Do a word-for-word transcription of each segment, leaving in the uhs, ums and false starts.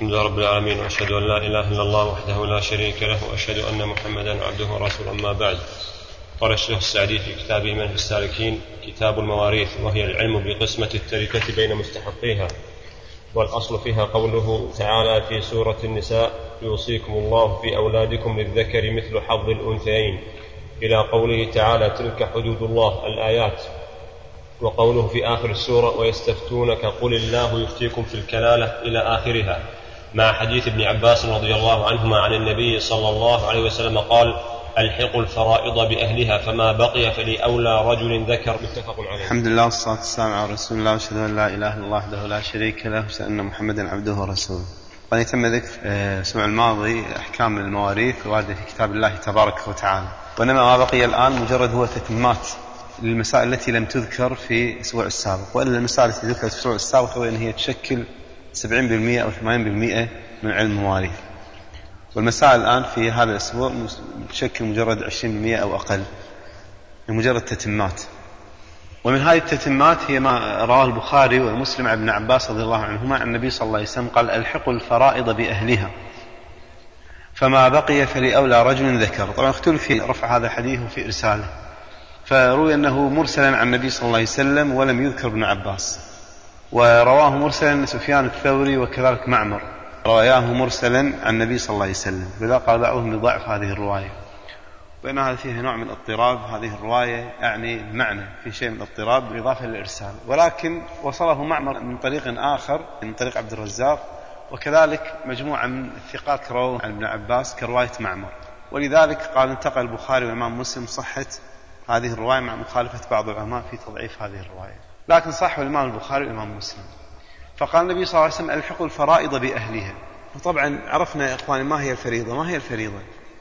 الحمد لله رب العالمين، وأشهد أن لا إله إلا الله وحده لا شريك له، وأشهد أن محمدا عبده ورسوله. أما بعد، قال الشيخ السعدي في كتابه منهج السالكين كتاب المواريث، وهي العلم بقسمة التركة بين مستحقيها، والأصل فيها قوله تعالى في سورة النساء: يوصيكم الله في أولادكم للذكر مثل حظ الأنثيين، إلى قوله تعالى: تلك حدود الله، الآيات. وقوله في آخر السورة: ويستفتونك قل الله يفتيكم في الكلالة، إلى آخرها، مع حديث ابن عباس رضي الله عنهما عن النبي صلى الله عليه وسلم قال: ألحقوا الفرائض بأهلها، فما بقي فلأولى رجل ذكر. متفق عليه. الحمد لله والصلاة والسلام على رسول الله، وأشهد أن لا إله إلا الله وحده لا شريك له، وأشهد أن محمدا عبده ورسوله. قد تم ذكر الأسبوع الماضي أحكام المواريث الواردة في كتاب الله تبارك وتعالى، وإنما ما بقي الآن مجرد هو تتمات للمسائل التي لم تذكر في الأسبوع السابق، وإلا المسائل التي ذكرت في الأسبوع السابق هو أن هي تشكل سبعين بالمئة أو ثمانين بالمئة من علم المواريث، والمسائل الآن في هذا الأسبوع تشكل مجرد عشرين بالمئة أو أقل، مجرد تتمات. ومن هذه التتمات هي ما رواه البخاري ومسلم عن ابن عباس رضي الله عنهما عن النبي صلى الله عليه وسلم قال: ألحقوا الفرائض بأهلها، فما بقي فلأولى رجل ذكر. طبعا اختلف في رفع هذا الحديث وفي إرساله، فروي أنه مرسلا عن النبي صلى الله عليه وسلم ولم يذكر ابن عباس، ورواه مرسلا سفيان الثوري وكذلك معمر رواياه مرسلا عن النبي صلى الله عليه وسلم، لذا قال بعضهم بضعف هذه الرواية، وإن هذا فيه نوع من اضطراب هذه الرواية، يعني المعنى في شيء من الاضطراب بالإضافة للإرسال، ولكن وصله معمر من طريق آخر من طريق عبد الرزاق، وكذلك مجموعة من الثقات رواه عن ابن عباس كرواية معمر، ولذلك قال انتقل البخاري والإمام مسلم صحة هذه الرواية مع مخالفة بعض العلماء في تضعيف هذه الرواية، لكن صحه الإمام البخاري والإمام مسلم. فقال النبي صلى الله عليه وسلم: ألحقوا الفرائض بأهلها. وطبعا عرفنا يا إخواني ما هي الفريضة. ما هي الفريضة؟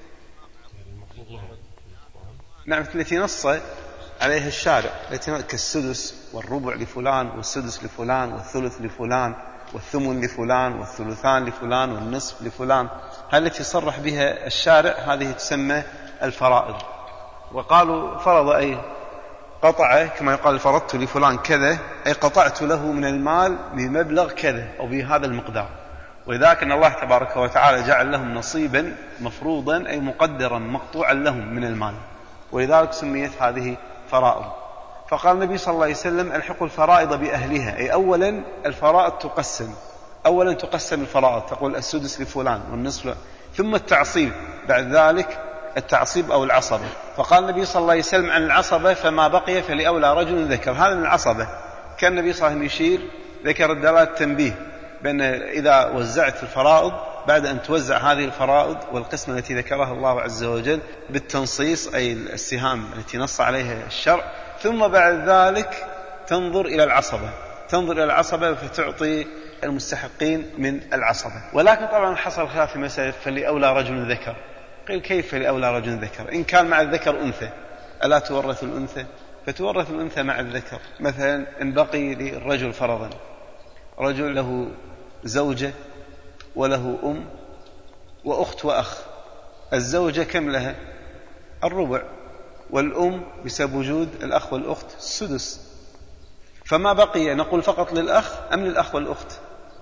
نعم، التي نص عليها الشارع، التي كالسدس والربع لفلان، والسدس لفلان، والثلث لفلان، والثمن لفلان، والثلثان لفلان، والنصف لفلان. هذه التي صرح بها الشارع هذه تسمى الفرائض. وقالوا فرض أي قطعه، كما يقال فرضت لفلان كذا، أي قطعت له من المال بمبلغ كذا أو بهذا المقدار، ولذلك أن الله تبارك وتعالى جعل لهم نصيبا مفروضا أي مقدرا مقطوعا لهم من المال، ولذلك سميت هذه فرائض. فقال النبي صلى الله عليه وسلم: ألحقوا الفرائض بأهلها، أي أولا الفرائض تقسم، أولا تقسم الفرائض، تقول السدس لفلان والنصف، ثم التعصيب بعد ذلك، التعصيب أو العصبة. فقال النبي صلى الله عليه وسلم عن العصبة: فما بقي فلأولى رجل ذكر. هذا من العصبة. كان النبي صلى الله عليه وسلم يشير، ذكر الدلالة التنبيه بأن إذا وزعت الفرائض، بعد أن توزع هذه الفرائض والقسمة التي ذكرها الله عز وجل بالتنصيص أي السهام التي نص عليها الشرع، ثم بعد ذلك تنظر إلى العصبة، تنظر إلى العصبة فتعطي المستحقين من العصبة. ولكن طبعا حصل خلاف في مسألة فلأولى رجل ذكر. قيل: كيف لأولى رجل ذكر؟ إن كان مع الذكر أنثى ألا تورث الأنثى؟ فتورث الأنثى مع الذكر. مثلا إن بقي للرجل فرضا، رجل له زوجة وله أم وأخت وأخ، الزوجة كم لها؟ الربع، والأم بسبب وجود الأخ والأخت السدس. فما بقي نقول فقط للأخ أم للأخ والأخت؟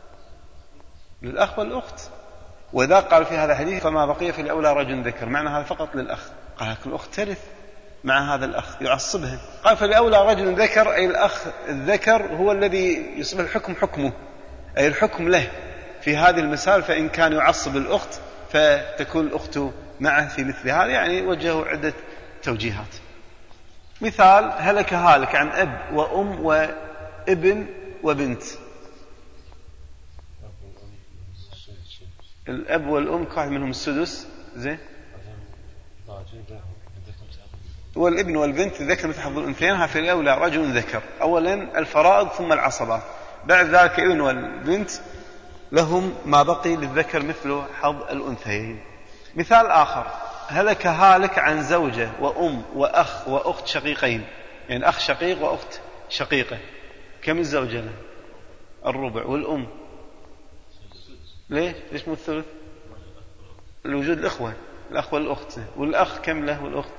للأخ والأخت. وإذا قال في هذا الحديث: فما بقي فلأولى رجل ذكر، معنى هذا فقط للأخ. قال: لكن الأخت ترث مع هذا الأخ يعصبها. قال: فلأولى رجل ذكر، أي الأخ الذكر هو الذي يصبح الحكم حكمه، أي الحكم له في هذه المسائل، فإن كان يعصب الأخت فتكون الأخت معه في مثل هذا. يعني وجهوا عدة توجيهات. مثال: هلك هالك عن أب وأم وابن وبنت. الأب والأم كل واحد منهم السدس، زين، والابن والبنت ذكر مثل حظ الأنثيين، فلأولى رجل ذكر. أولا الفرائض ثم العصبات، بعد ذلك الابن والبنت لهم ما بقي للذكر مثل حظ الأنثيين. مثال آخر: هلك هالك عن زوجة وأم وأخ وأخت شقيقين، يعني أخ شقيق وأخت شقيقة، كم الزوجة له؟ الربع، والأم ليه؟ ليش مو الثلث؟ الوجود الأخوة، الأخ والأخت، والأخ كم له؟ والأخت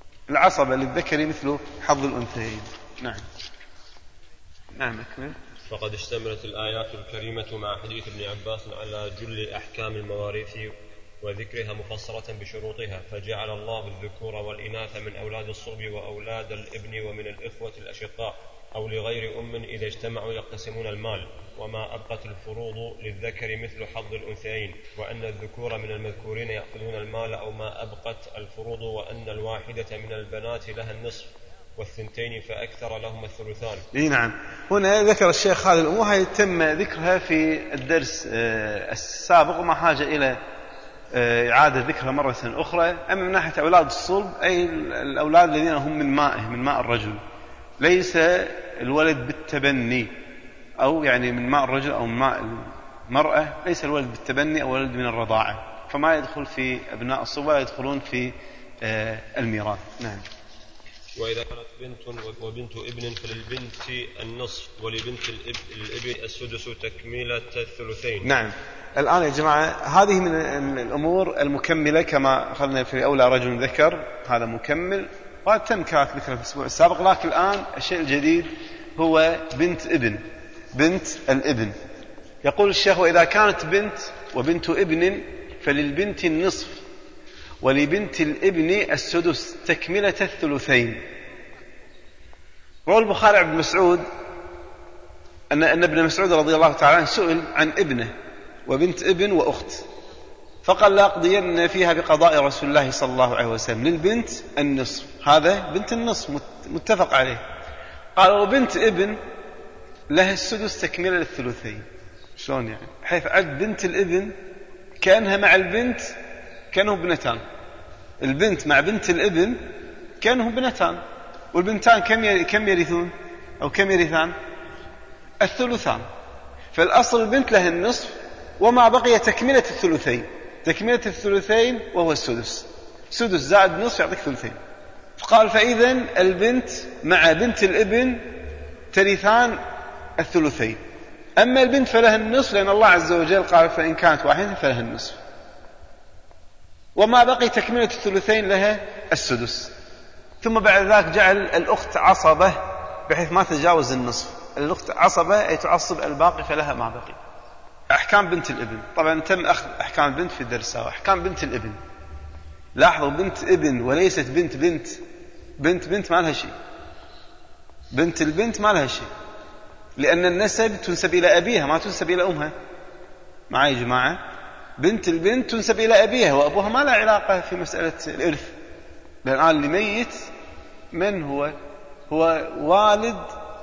العصبة للذكر مثل حظ الأنثيين. نعم نعم أكمل. فقد اشتملت الآيات الكريمة مع حديث ابن عباس على جل أحكام المواريث وذكرها مفصلة بشروطها، فجعل الله الذكور والإناث من أولاد الصلب وأولاد الابن ومن الإخوة الأشقاء أو لغير أم إذا اجتمعوا يقتسمون المال، وما أبقت الفروض للذكر مثل حظ الأنثيين، وأن الذكور من المذكورين يأخذون المال أو ما أبقت الفروض، وأن الواحدة من البنات لها النصف والثنتين فأكثر لهم الثلثان. إيه نعم. هنا ذكر الشيخ هذه الأمور يتم ذكرها في الدرس السابق وما حاجة إلى إعادة ذكرها مرة أخرى. أما من ناحية أولاد الصلب أي الأولاد الذين هم من مائه من ماء الرجل، ليس الولد بالتبني أو يعني من ماء الرجل أو من ماء المرأة، ليس الولد بالتبني أو ولد من الرضاعة، فما يدخل في أبناء الصلب ولا يدخلون في الميراث. نعم. وإذا كانت بنت وبنت ابن فللبنت النصف ولبنت الابن السدس تكملة الثلثين. نعم. الآن يا جماعة هذه من الأمور المكملة كما أخذنا في أولى رجل ذكر، هذا مكمل وهذا تم كانت ذكره في الأسبوع السابق، لكن الآن الشيء الجديد هو بنت ابن، بنت الابن. يقول الشيخ: وإذا كانت بنت وبنت ابن فللبنت النصف ولبنت الابن السدس تكملة الثلثين. روى البخاري عن ابن مسعود أن ابن مسعود رضي الله تعالى عنه سئل عن ابنه وبنت ابن وأخت، فقال: لا أقضين فيها بقضاء رسول الله صلى الله عليه وسلم. للبنت النصف، هذا بنت النصف متفق عليه. قال: وبنت ابن لها السدس تكملة للثلثين. شلون يعني؟ بحيث عد بنت الابن كأنها مع البنت كأنهم بنتان، البنت مع بنت الابن كأنهم بنتان، والبنتان كم كم يرثون أو كم يرثان؟ الثلثان. فالأصل البنت لها النصف وما بقي تكملة الثلثين، تكملة الثلثين وهو السدس، سدس زائد نصف يعطيك ثلثين. فقال: فإذن البنت مع بنت الابن ترثان الثلثين، أما البنت فلها النصف لأن الله عز وجل قال: فإن كانت واحدة فلها النصف، وما بقي تكملة الثلثين لها السدس. ثم بعد ذلك جعل الأخت عصبة بحيث ما تتجاوز النصف، الأخت عصبة أي تعصب الباقي فلها ما بقي. أحكام بنت الابن، طبعا تم أخذ أحكام البنت في الدرس. أحكام بنت الابن، لاحظوا بنت ابن وليست بنت بنت، بنت بنت ما لها شيء، بنت البنت ما لها شيء، لأن النسب تنسب إلى أبيها ما تنسب إلى أمها. معي يا جماعة؟ بنت البنت تنسب إلى أبيها وأبوها ما له علاقة في مسألة الإرث، لأن الآن اللي ميت من هو؟ هو والد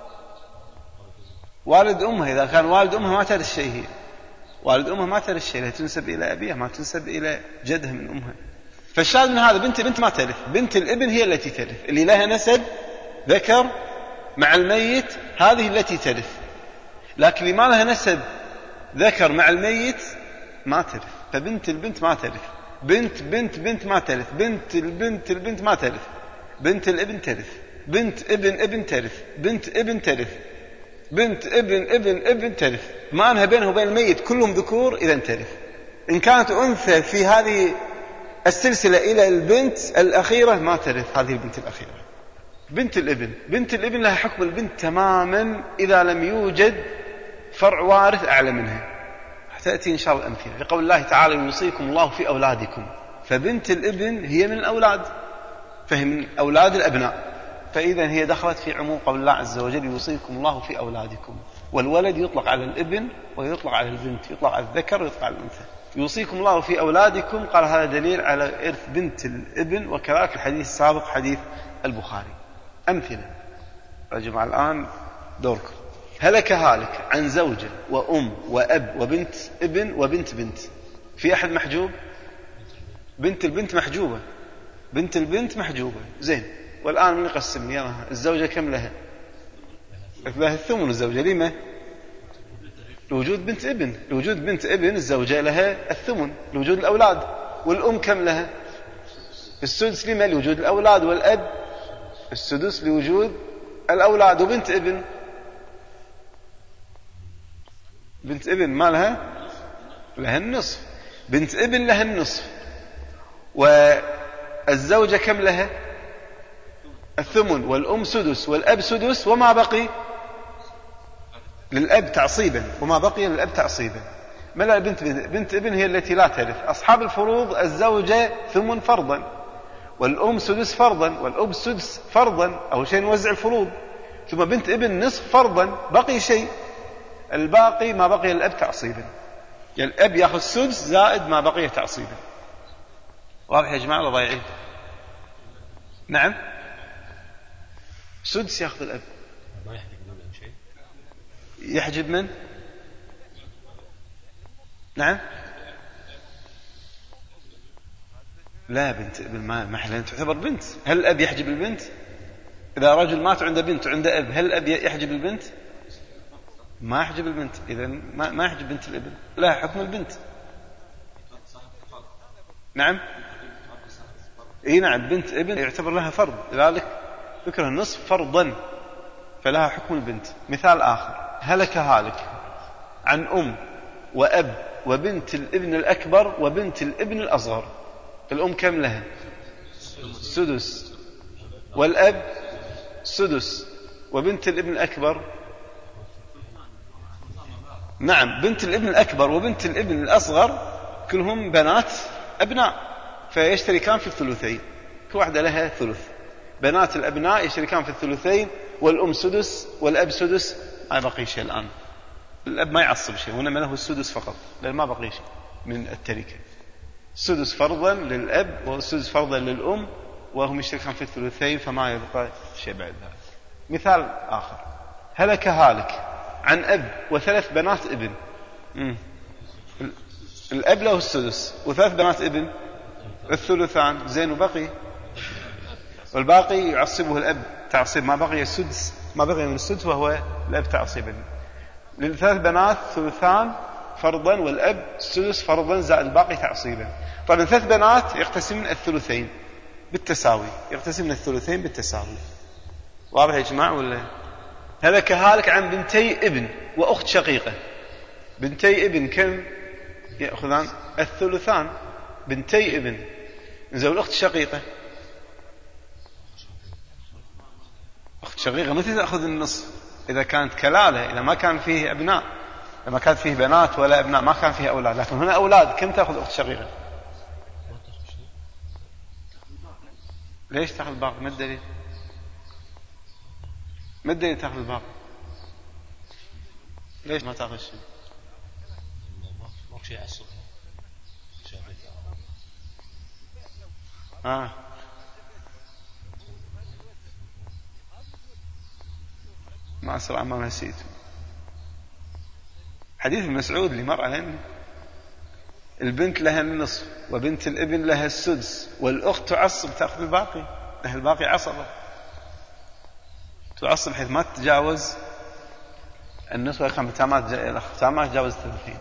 والد أمها. إذا كان والد أمها ما ترث شيء، هي والد أمها ما ترث شيء، تنسب إلى أبيها ما تنسب إلى جدها من أمها. فالشاهد من هذا بنت البنت ما ترث، بنت الابن هي التي ترث، اللي لها نسب ذكر مع الميت هذه التي ترث، لكن اللي ما لها نسب ذكر مع الميت ما ترث. فبنت البنت ما ترث، بنت بنت بنت ما ترث، بنت البنت البنت ما ترث، بنت الابن ترث، بنت ابن ابن ترث، بنت ابن ترث، بنت ابن ابن ابن ترث، ما أنها بينه وبين الميت كلهم ذكور إذا ترث. إن كانت أنثى في هذه السلسلة إلى البنت الأخيرة ما ترث هذه البنت الأخيرة. بنت الابن، بنت الابن لها حكم البنت تماما إذا لم يوجد فرع وارث أعلى منها. تأتي إن شاء الله الأمثلة في قول الله تعالى: يوصيكم الله في أولادكم. فبنت الابن هي من الأولاد، فهي من أولاد الأبناء، فإذا هي دخلت في عموم قول الله عز وجل: يوصيكم الله في أولادكم. والولد يطلق على الابن ويطلق على البنت، يطلق على الذكر ويطلق على الأنثى. يوصيكم الله في أولادكم، قال هذا دليل على إرث بنت الابن، وكذلك الحديث السابق حديث البخاري. أمثلة يا جماعة الآن دوركم. هلك هالك عن زوجة وأم وأب وبنت ابن وبنت بنت، في أحد محجوب؟ بنت البنت محجوبة، بنت البنت محجوبة. زين، والآن من يقسم؟ يلا، الزوجة كم لها؟ لها الثمن. الزوجة لما؟ لوجود بنت ابن، لوجود بنت ابن الزوجة لها الثمن لوجود الأولاد. والأم كم لها؟ السدس. لما؟ لوجود الأولاد. والأب السدس لوجود الأولاد. وبنت ابن، بنت ابن ما لها؟ لها النصف. بنت ابن لها النصف. والزوجة كم لها؟ الثمن. والأم سدس والأب سدس، وما بقي للأب تعصيبا، وما بقي للأب تعصيبا. ما لا بنت بنت ابن هي التي لا ترث. أصحاب الفروض الزوجة ثمن فرضا، والأم سدس فرضا، والأب سدس فرضا، أو شيء نوزع الفروض. ثم بنت ابن نصف فرضا، بقي شيء، الباقي ما بقي للأب تعصيبا. يعني الأب يأخذ سدس زائد ما بقي تعصيبا. واضح يا جماعة ولا ضايعين؟ نعم، سدس يأخذ الأب. ما يحجب منه شيء. يحجب من؟ نعم، لا بنت ابن ما محل تعتبر بنت. هل الأب يحجب البنت؟ إذا رجل مات عنده بنت وعنده أب، هل الأب يحجب البنت؟ ما يحجب البنت. إذا ما ما يحجب بنت الابن، لا حكم البنت. نعم، اي نعم، بنت ابن يعتبر لها فرض، لذلك ذكر النصف فرضا، فلها حكم البنت. مثال آخر: هلك هالك عن أم وأب وبنت الابن الأكبر وبنت الابن الأصغر. الأم كم لها؟ سدس، والأب سدس، وبنت الابن الأكبر نعم بنت الابن الأكبر وبنت الابن الأصغر كلهم بنات أبناء، فيشتركان في الثلثين، كل واحدة لها ثلث. بنات الأبناء يشتركان في الثلثين، والأم سدس والأب سدس. ما بقي شيء الآن، الأب ما يعصب شيء، وإنما له السدس فقط، لأن ما بقي شيء من التركة. سدس فرضا للأب والسدس فرضا للأم، وهم يشتركان في الثلثين، فما يبقى شيء بعد ذلك. مثال آخر: هلك هالك عن أب وثلاث بنات ابن. مم. الأب له السدس وثلاث بنات ابن الثلثان، زين، وبقي والباقي يعصبه الأب تعصيب، ما بقي السدس، ما بقي من السدس وهو الأب تعصيبا. للثلاث بنات ثلثان فرضا، والأب السدس فرضا زائد الباقي تعصيبا. طبعا ثلاث بنات يقتسمن الثلثين بالتساوي، يقتسمن الثلثين بالتساوي. واضح يا جماعة ولا؟ هذا كهالك عن بنتي ابن وأخت شقيقة. بنتي ابن كم يأخذان؟ الثلثان. بنتي ابن زي الأخت شقيقة، أخت شقيقة متى تأخذ النصف؟ إذا كانت كلالة، إذا ما كان فيه أبناء، لما كانت فيه بنات ولا أبناء، ما كان فيه أولاد. لكن هنا أولاد، كم تأخذ أخت شقيقة؟ ليش تأخذ الباقي؟ ما الدليل؟ ما الدليل تأخذ الباقي؟ ليش ما تأخذ شيء؟ ما شيء عصب. آه. ما أسرع ما نسيت حديث مسعود اللي مر علينا: البنت لها النصف وبنت الابن لها السدس، والأخت تعصب تأخذ الباقي، لها الباقي عصبة، تعصب حيث ما تتجاوز النصف، ويخم ما تتجاوز الثلثين.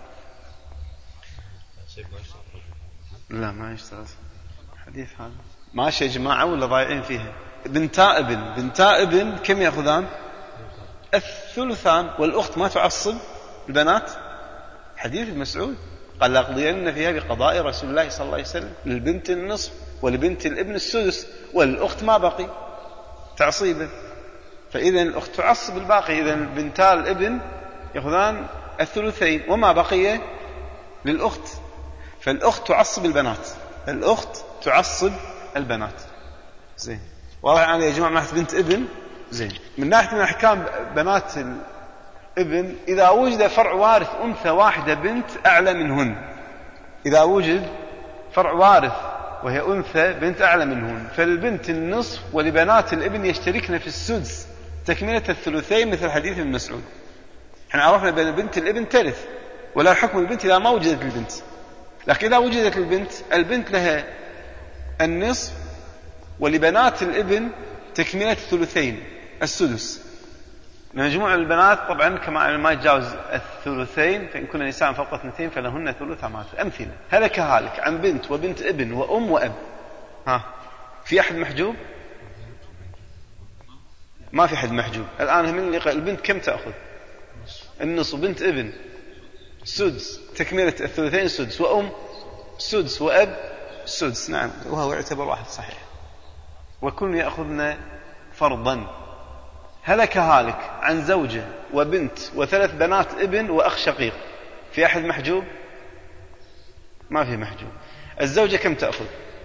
لا ما يشتغل حديث هذا. ماشي يا جماعة ولا ضايعين فيها؟ بنتا ابن بنتا ابن كم يأخذان؟ الثلثان، والأخت ما تعصب البنات. حديث مسعود قال: لأقضين فيها بقضاء رسول الله صلى الله عليه وسلم، للبنت النصف ولبنت الابن السدس، والأخت ما بقي تعصيبا. فإذا الأخت تعصب الباقي، إذا بنتا الابن يأخذان الثلثين وما بقي للأخت، فالأخت تعصب البنات، الأخت تعصب البنات. زين، واضح يعني يا جماعة؟ من ناحية بنت ابن زين. من ناحية من أحكام بنات الابن: إذا وجد فرع وارث أنثى واحدة بنت أعلى منهن، إذا وجد فرع وارث وهي أنثى بنت أعلى منهن، فالبنت النصف، ولبنات الابن يشتركن في السدس تكملة الثلثين، مثل حديث ابن مسعود. احنا عرفنا بأن بنت الابن ترث، ولا حكم البنت إذا ما وجدت البنت. لكن إذا وجدت البنت، البنت لها النصف، ولبنات الابن تكملة الثلثين السدس. مجموع البنات طبعا كما ما يتجاوز الثلثين، فإن كن نساء فوق اثنتين فلهن ثلث ما ترك. أمثلة: هلك هالك عن بنت وبنت ابن وأم وأب. ها، في أحد محجوب؟ ما في أحد محجوب. الآن من اللي البنت كم تأخذ؟ النصف، بنت ابن سدس تكملة الثلثين سدس، وأم سدس، وأب سدس. نعم، وهو يعتبر واحد صحيح. وكل يأخذنا فرضا، هلك هالك عن زوجة وبنت وثلاث بنات ابن وأخ شقيق، في أحد محجوب؟ ما في محجوب. الزوجة كم تأخذ؟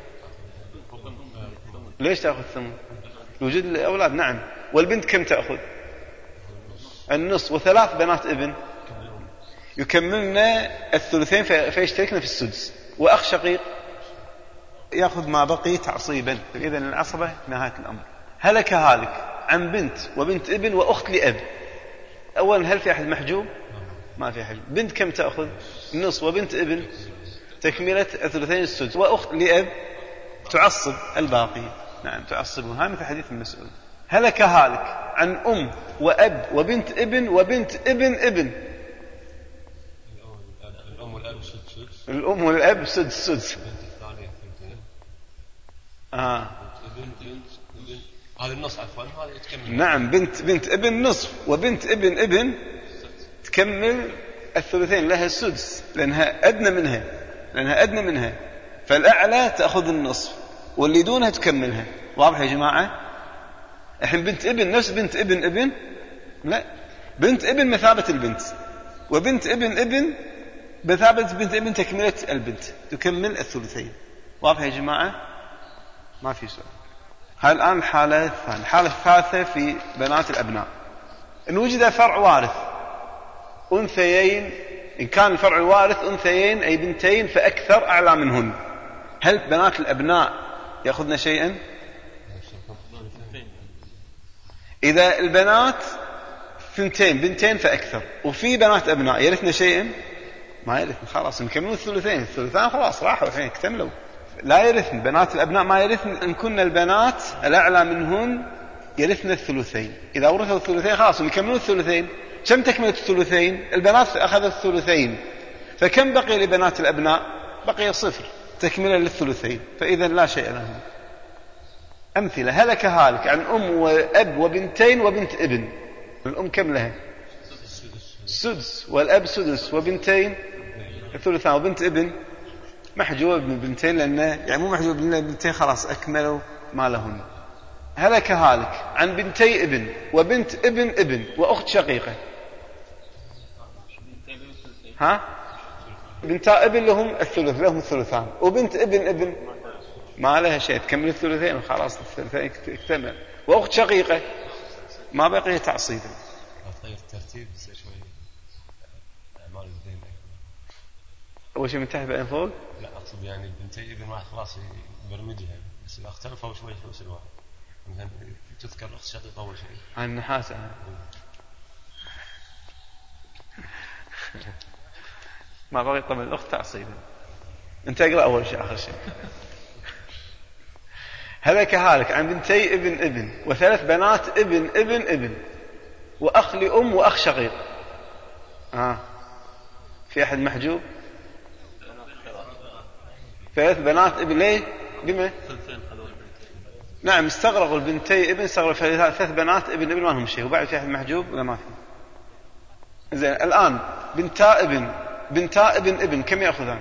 ليش تأخذ ثمن؟ وجود الأولاد. نعم. والبنت كم تأخذ؟ النص. وثلاث بنات ابن يكملنا الثلثين فيشتركنا في السدس. وأخ شقيق يأخذ ما بقي تعصيبا. إذن العصبة نهاية الأمر. هلك هالك عن بنت وبنت ابن وأخت لأب. أولا هل في أحد محجوب؟ ما في أحد. بنت كم تأخذ؟ نص. وبنت ابن تكملة الثلثين السدس. وأخت لأب تعصب الباقي. نعم تعصبون. هذا مثل حديث المسؤول. هلك هالك عن أم وأب وبنت ابن وبنت ابن ابن. الأم والأب سدس. الأم والأب سدس سدس. آه. هذا النص عفوا هذا يتكمل. نعم. بنت بنت ابن نصف وبنت ابن ابن تكمل الثلثين لها السدس لأنها أدنى منها لأنها أدنى منها فالأعلى تأخذ النصف واللي دونها تكملها. واضح يا جماعة؟ الحين بنت ابن نفس بنت ابن ابن؟ لا. بنت ابن مثابة البنت وبنت ابن ابن مثابة بنت ابن تكملة البنت تكمل الثلثين. واضح يا جماعة؟ ما في سؤال. هاي الآن الحالة الثانية. الحالة الثالثة في بنات الأبناء. إن وجد فرع وارث أنثيين، إن كان الفرع الوارث أنثيين أي بنتين فأكثر أعلى منهن، هل بنات الأبناء يأخذن شيئا؟ إذا البنات ثنتين بنتين فأكثر وفي بنات أبناء يرثن شيئا؟ ما يرثن. خلاص نكملون الثلثين. الثلثان خلاص راحوا الحين اكتملوا. لا يرثن بنات الأبناء. ما يرثن إن كن البنات الأعلى منهن يرثن الثلثين. إذا ورثوا الثلثين خلاص نكملون الثلثين. كم تكملة الثلثين؟ البنات أخذت الثلثين فكم بقي لبنات الأبناء؟ بقي صفر تكملة للثلثين فإذا لا شيء لهم. أمثلة. هلك هالك عن أم وأب وبنتين وبنت ابن. الأم كم لها؟ سدس. والأب سدس وبنتين الثلثان وبنت ابن محجوب من بنتين لأنه يعني مو محجوب من بنتين خلاص أكملوا ما لهن. هلك هالك عن بنتي ابن وبنت ابن ابن وأخت شقيقة. ها؟ بنتا ابن لهم الثلث لهم الثلثان وبنت ابن ابن ما لها شيء تكمل الثلثين وخلاص الثلثين اكتمل. وأخت شقيقة ما بقي تعصيبا. غير الترتيب شوي أعمال الدين. أول شيء من تحت بعدين فوق؟ لا أقصد يعني بنتي ابن واحد خلاص يبرمجها بس إذا اختلفوا شوي في نفس الوقت مثلا تذكر أخت شقيقة أول شيء. عن النحاسة. ما بقي طبعا الأخت تعصيبا. أنت أقرأ أول شيء آخر شيء. هلك هالك عن بنتي ابن ابن وثلاث بنات ابن ابن ابن وأخ لأم وأخ شقيق. آه. في أحد محجوب؟ ثلاث بنات ابن. ليه؟ بما نعم استغرقوا البنتي ابن استغرقوا ثلاث بنات ابن ابن ما لهم شيء. وبعد في أحد محجوب ولا ما في؟ زين الآن بنتا ابن بنتا ابن ابن كم يأخذان؟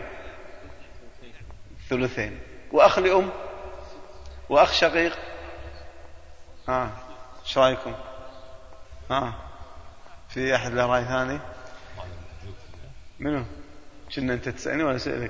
ثلثين. وأخ لأم وأخ شقيق. آه. ايش رايكم؟ آه. في أحد له رأي ثاني؟ منو؟ كنا أنت تسألني ولا سألك؟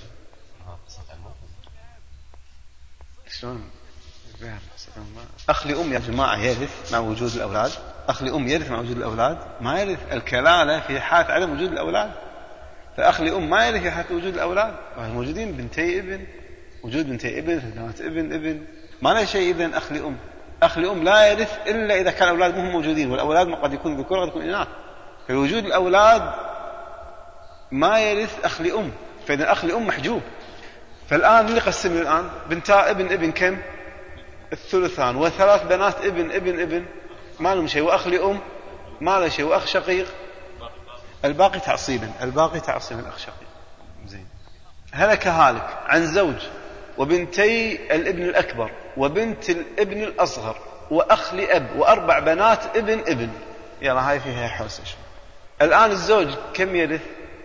شلون؟ أخ لأم يا جماعة يرث مع وجود الأولاد. أخ لأم يرث مع وجود الأولاد. ما يرث الكلالة في حالة عدم وجود الأولاد. فأخ لأم ما يرث في حالة وجود الأولاد. موجودين بنتي ابن وجود بنتي ابن بنات ابن ابن ما له شيء. إذن أخ لأم أخ لأم لا يرث إلا إذا كان الأولاد مهم موجودين والأولاد قد يكون ذكور قد يكون إناث. في وجود الأولاد ما يرث أخ لأم. فإذا أخ لأم محجوب. فالآن اللي قسم الآن بنتا ابن ابن كم؟ الثلثان. وثلاث بنات ابن ابن ابن ما لهم شيء. وأخ لأم ما له شيء. وأخ شقيق الباقي تعصيبا. الباقي تعصيبا أخ شقيق. زين. هلك هالك عن زوج وبنتي الابن الأكبر وبنت الابن الأصغر وأخ لأب وأربع بنات ابن ابن. يلا هاي فيها حوسة شوي. الآن الزوج كم يرث؟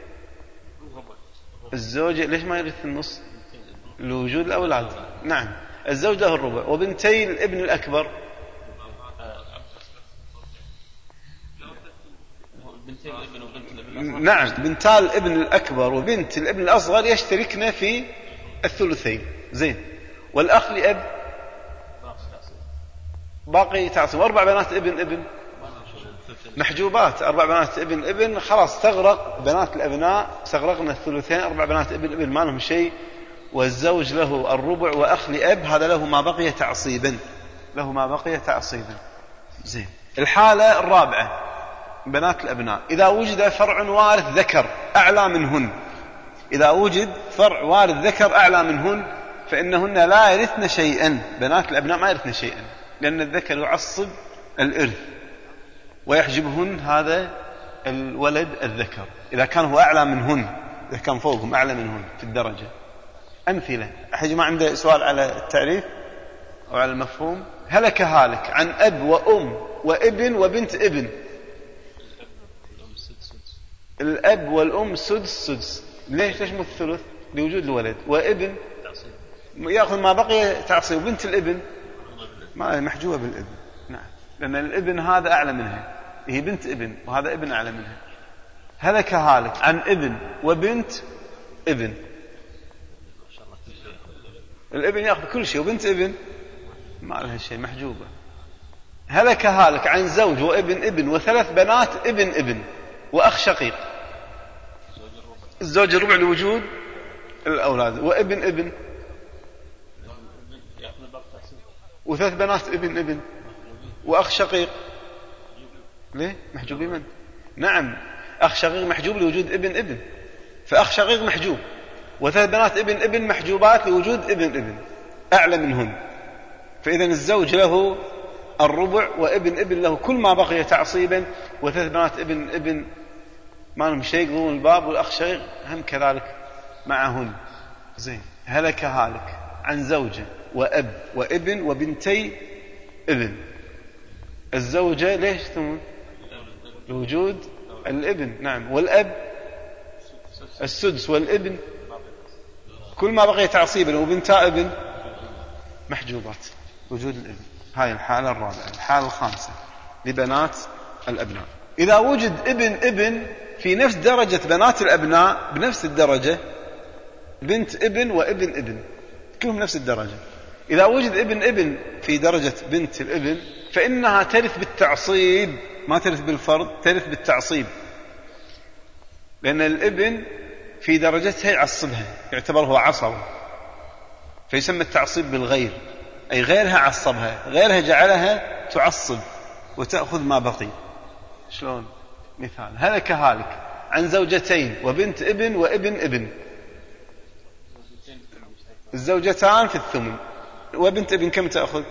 الزوج ليش ما يرث النص؟ لوجود الأولاد. نعم الزوج له الربع. وبنتي الابن الأكبر نعم بنتا الابن الأكبر وبنت الابن الأصغر يشتركن في الثلثين. زين. والأخ لأب باقي تعصيب. أربع بنات ابن ابن محجوبات. أربع بنات ابن ابن خلاص تغرق بنات الأبناء، تغرقنا الثلثين. أربع بنات ابن ابن ما لهم شيء، والزوج له الربع، وأخ لأب هذا له ما بقي تعصيبا، له ما بقي تعصيبا. زين. الحالة الرابعة بنات الأبناء، إذا وجد فرع وارث ذكر أعلى منهن، إذا وجد فرع وارث ذكر أعلى منهن فإنهن لا يرثن شيئا. بنات الأبناء ما يرثن شيئا، لأن الذكر يعصب الإرث ويحجبهن هذا الولد الذكر إذا كان هو أعلى منهن، إذا كان فوقهم أعلى منهن في الدرجة. أمثلة. أحد ما عنده سؤال على التعريف أو على المفهوم؟ هلك هالك عن أب وأم وابن وبنت ابن. الأب والأم سدس سدس. ليش تشمل الثلث؟ لوجود الولد. وابن يأخذ ما بقي تعصيب. بنت الابن ما محجوبة بالابن. نعم، لأن الابن هذا أعلى منها، هي بنت ابن وهذا ابن أعلى منها. هلك هالك عن ابن وبنت ابن. الابن يأخذ كل شيء وبنت ابن ما لها شيء، محجوبة. هلك هالك عن زوج وابن ابن وثلاث بنات ابن ابن وأخ شقيق. الزوج الربع لوجود الأولاد، وابن ابن وثلاث بنات ابن ابن وأخ شقيق. ليه محجوبين من؟ نعم، أخ شقيق محجوب لوجود ابن ابن، فأخ شقيق محجوب، وثلاث بنات ابن ابن محجوبات لوجود ابن ابن أعلى منهن. فإذا الزوج له الربع وابن ابن له كل ما بقي تعصيبا، وثلاث بنات ابن ابن ما لهم شيء يقولون الباب، والأخ شقيق هم كذلك معهن. زين. هلك هالك عن زوجة وأب وابن وبنتي ابن. الزوجة ليش ثمن؟ لوجود الابن. نعم. والأب السدس، والابن كل ما بقي تعصيبا، وبنتا ابن محجوبات وجود الابن. هاي الحالة الرابعة. الحالة الخامسة لبنات الأبناء، إذا وجد ابن ابن في نفس درجة بنات الأبناء، بنفس الدرجة، بنت ابن وابن ابن كلهم نفس الدرجة. إذا وجد ابن ابن في درجة بنت الابن فإنها ترث بالتعصيب، ما ترث بالفرض، ترث بالتعصيب، لأن الابن في درجتها يعصبها، يعتبره عصب، فيسمى التعصيب بالغير، أي غيرها عصبها، غيرها جعلها تعصب وتأخذ ما بقي. شلون؟ مثال: هلك هالك عن زوجتين وبنت ابن وابن ابن. الزوجتان في الثمن، وبنت ابن كم تأخذ؟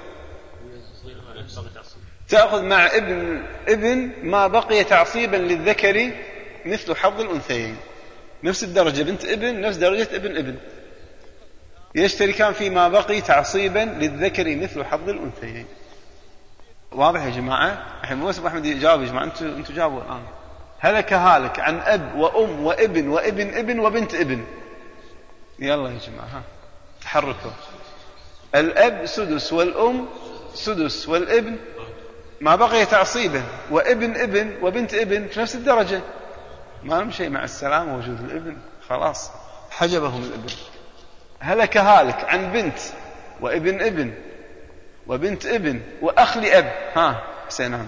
تأخذ مع ابن ابن ما بقي تعصيبا للذكر مثل حظ الأنثيين. نفس الدرجة بنت ابن نفس درجة ابن ابن، يشتركان في ما بقي تعصيبا للذكر مثل حظ الأنثيين. واضح يا جماعة؟ الحين موسى أبو أحمد يجاوب يا جماعة، أنتوا أنتوا جاوبوا الآن. هلك هالك عن أب وأم وابن وابن ابن وبنت ابن. يلا يا جماعة ها تحركوا. الأب سدس والأم سدس والابن ما بقي تعصيبا، وابن ابن وبنت ابن في نفس الدرجة، ما لهم شيء، مع السلامة وجود الابن خلاص حجبهم الابن. هلك هالك عن بنت وابن ابن وبنت ابن وأخ لأب. ها حسين،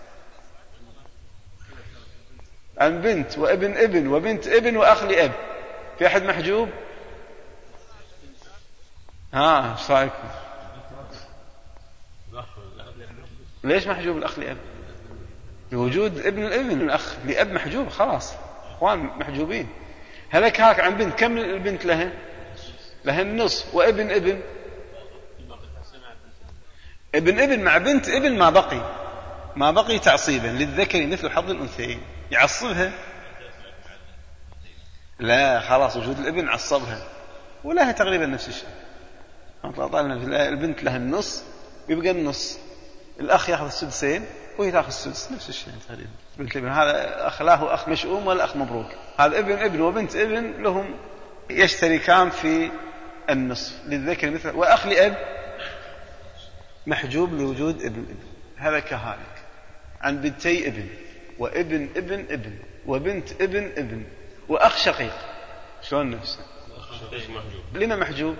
عن بنت وابن ابن وبنت ابن وأخ لأب، في أحد محجوب؟ ها ايش رايكم؟ ليش محجوب الأخ لأب؟ لوجود ابن الابن. الأخ لأب محجوب خلاص، اخوان محجوبين. هلك هاك عن بنت، كم البنت لها؟ لها النصف. وابن ابن ابن ابن مع بنت ابن ما بقي ما بقي تعصيبا للذكر مثل حظ الأنثيين، يعصبها؟ لا خلاص، وجود الابن عصبها، ولها تقريبا نفس الشيء. البنت لها النص يبقى النص، الأخ يأخذ السدسين وهي تأخذ السدس، نفس الشيء تقريبا. بنت ابن هذا أخ له أخ مشؤوم ولا أخ مبروك. هذا ابن ابن وبنت ابن لهم يشتركان في النصف للذكر مثل. وأخ لأب محجوب لوجود ابن ابن. هذا كهالك عن بنتي ابن وابن ابن ابن وبنت ابن ابن وأخ شقيق. شلون نفسه؟ لما محجوب؟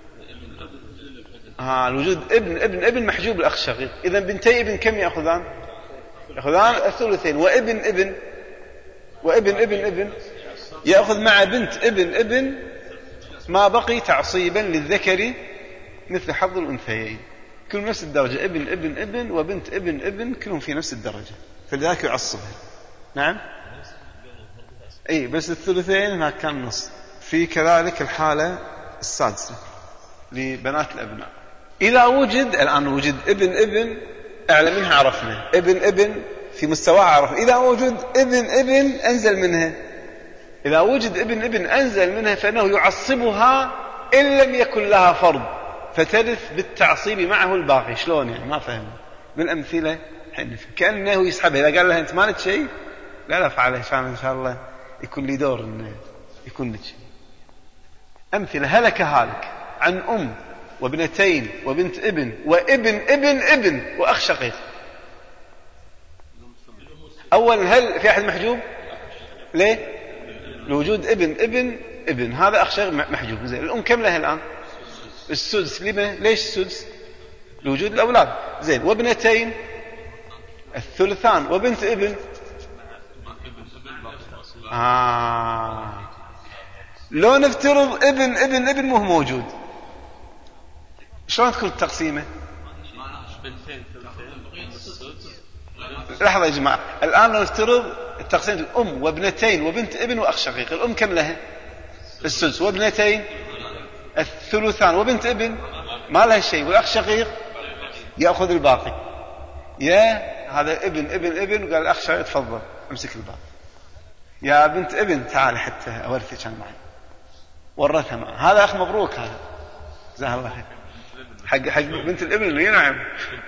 ها الوجود ابن ابن ابن محجوب الأخ الشقيق. إذا بنتي ابن كم يأخذان؟ يأخذان الثلثين. وابن ابن وابن ابن ابن يأخذ مع بنت ابن ابن ما بقي تعصيبا للذكر مثل حظ الأنثيين. كلهم نفس الدرجة، ابن ابن ابن وبنت ابن ابن كلهم في نفس الدرجة، فلذلك يعصبها. نعم اي بس الثلثين هناك كان نص. في كذلك الحالة السادسة لبنات الأبناء، إذا وجد الآن وجد ابن ابن أعلى منها عرفنا، ابن ابن في مستوى عرف. إذا وجد ابن ابن أنزل منها، إذا وجد ابن ابن أنزل منها فإنه يعصبها إن لم يكن لها فرض، فترث بالتعصيب معه الباقي. شلون يعني؟ ما فهم من أمثلة حنف كأنه يسحبها. إذا قال لها أنت مالك شيء، لا لا فعله عشان إن شاء الله يكون لي دور إنه يكون لك شيء. أمثلة: هلك هالك عن أم وابنتين وبنت ابن وابن ابن ابن وأخ شقيق. أولا هل في أحد محجوب؟ ليه؟ لوجود ابن ابن ابن، هذا أخ شقيق محجوب. زين الأم كم لها الآن؟ السدس. لما؟ ليش السدس؟ لوجود الأولاد. زين وابنتين الثلثان وبنت ابن آه. لو نفترض ابن ابن ابن مو موجود، شلون تكون التقسيمة؟ لحظة يا جماعة، الآن لو نفترض التقسيم الأم وابنتين وبنت ابن وأخ شقيق. الأم كم لها؟ السدس. وابنتين الثلثان وبنت ابن ما لها شيء، والأخ شقيق يأخذ الباقي. يا هذا ابن ابن ابن وقال الأخ شقيق تفضل امسك الباقي. يا بنت ابن تعال حتى أورثك كان معي، ورثها معه. هذا أخ مبروك، هذا جزاه الله خير. حق حق بنت الابن اللي نعم.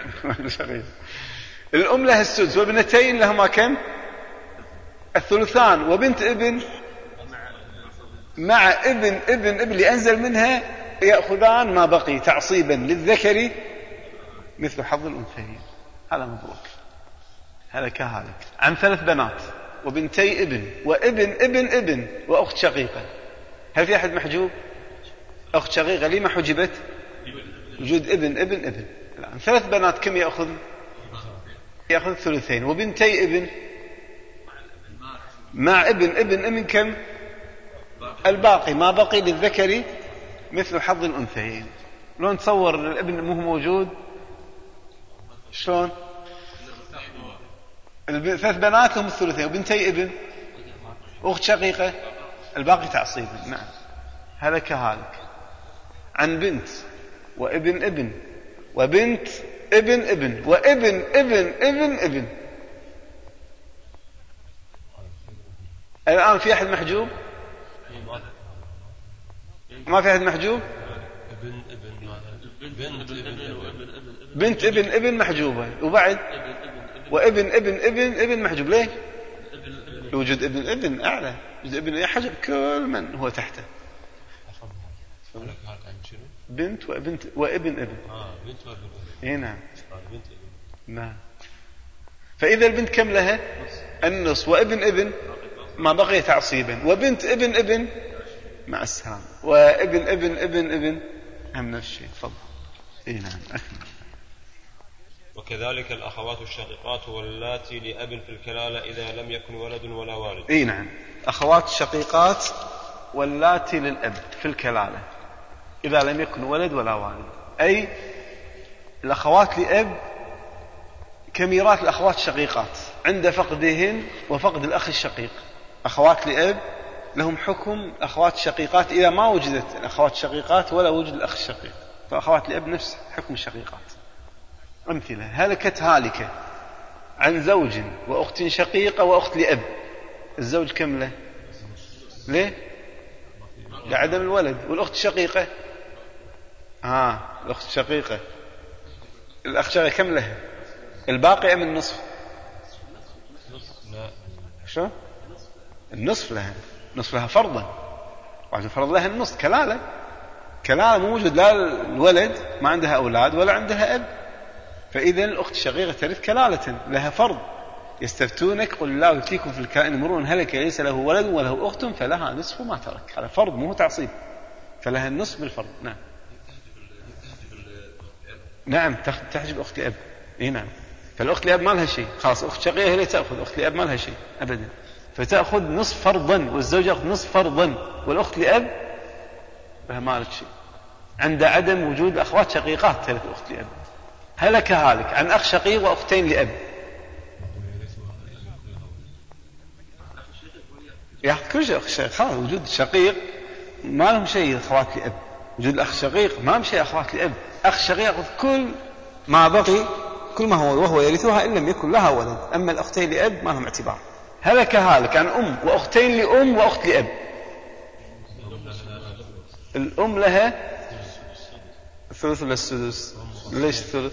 الأم لها السدس وابنتين لهما كم؟ الثلثان وبنت ابن مع ابن ابن ابن اللي أنزل منها يأخذان ما بقي تعصيبا للذكر مثل حظ الأنثيين. هذا مبروك. هذا كهالك عن ثلاث بنات وبنتي ابن وابن ابن ابن وأخت شقيقة. هل في أحد محجوب؟ أخت شقيقة ليه ما حجبت؟ وجود ابن ابن ابن. الآن ثلاث بنات كم يأخذ؟ يأخذ ثلثين. وبنتي ابن مع ابن ابن ابن كم؟ الباقي ما بقي للذكر مثل حظ الأنثيين. لو نتصور الابن مو موجود شلون؟ ثلاث بنات لهم الثلثين وبنتي ابن أخت شقيقة الباقي تعصيبا. نعم هذا كهالك عن بنت وابن ابن وبنت ابن ابن وابن ابن ابن ابن. الآن في أحد محجوب؟ ما في أحد محجوب؟ بنت ابن ابن محجوبة، وبعد وابن ابن ابن ابن محجوب. ليه؟ وجود ابن ابن أعلى، وجود ابن يحجب كل من هو تحته. بنت وابن وابن ابن. آه بنت وابن ابن. إيه نعم. بنت ابن. نعم. فإذا البنت كم لها؟ النص. وابن ابن ما بقي تعصيبا، وبنت ابن ابن مع السلام، وابن ابن ابن ابن هم نفس الشيء. تفضل. إيه نعم أكمل. وكذلك الأخوات الشقيقات واللاتي لأب في الكلالة إذا لم يكن ولد ولا والد. إيه نعم أخوات الشقيقات واللاتي للأب في الكلالة إذا لم يكن ولد ولا والد، أي الأخوات لأب كميراث الأخوات الشقيقات عند فقدهن وفقد الأخ الشقيق. أخوات لأب لهم حكم أخوات الشقيقات إذا ما وجدت الأخوات الشقيقات ولا وجد الأخ الشقيق، فأخوات لأب نفس حكم الشقيقات. أمثلة: هلكت هالكة عن زوج وأخت شقيقة وأخت لأب. الزوج كم له؟ ليه؟ لعدم الولد. والأخت الشقيقة آه الأخت الشقيقة الأخ الشقيق كم له؟ الباقي أم النصف؟ شو؟ النصف لها، نصف لها فرضا، وعشان فرض لها النصف. كلالة كلالة مو موجود لا الولد ما عندها أولاد ولا عندها أب، فإذا الأخت الشقيقة ترث كلالة لها فرض. يستفتونك قل الله يفتيكم في الكائن امرؤ هلك ليس له ولد وله أخت فلها نصف ما ترك. هذا فرض مو تعصيب، فلها النصف بالفرض. نعم نعم تحجب أخت لأب. إيه نعم. فالأخت لأب ما لها شيء، خلاص أخت شقيقة هي اللي تأخذ، أخت لأب ما لها شيء أبدا، فتأخذ نصف فرضا، والزوج يأخذ نصف فرضا، والأخت لأب فهي ما لها شيء. عند عدم وجود أخوات شقيقات ترث أخت لأب. هلك هالك عن أخ شقيق وأختين لأب. يا كل شيء أخ شقيق، خلاص وجود شقيق ما لهم شيء أخوات لأب. وجود الأخ شقيق ما لهم شيء أخوات لأب. أخ شقيق يأخذ كل ما بقي، كل ما هو وهو يرثها إن لم يكن لها ولد. أما الأختين لأب ما لهم اعتبار. هلك هالك عن أم وأختين لأم وأخت لأب. الأم لها الثلث ولا السدس؟ ليش الثلث؟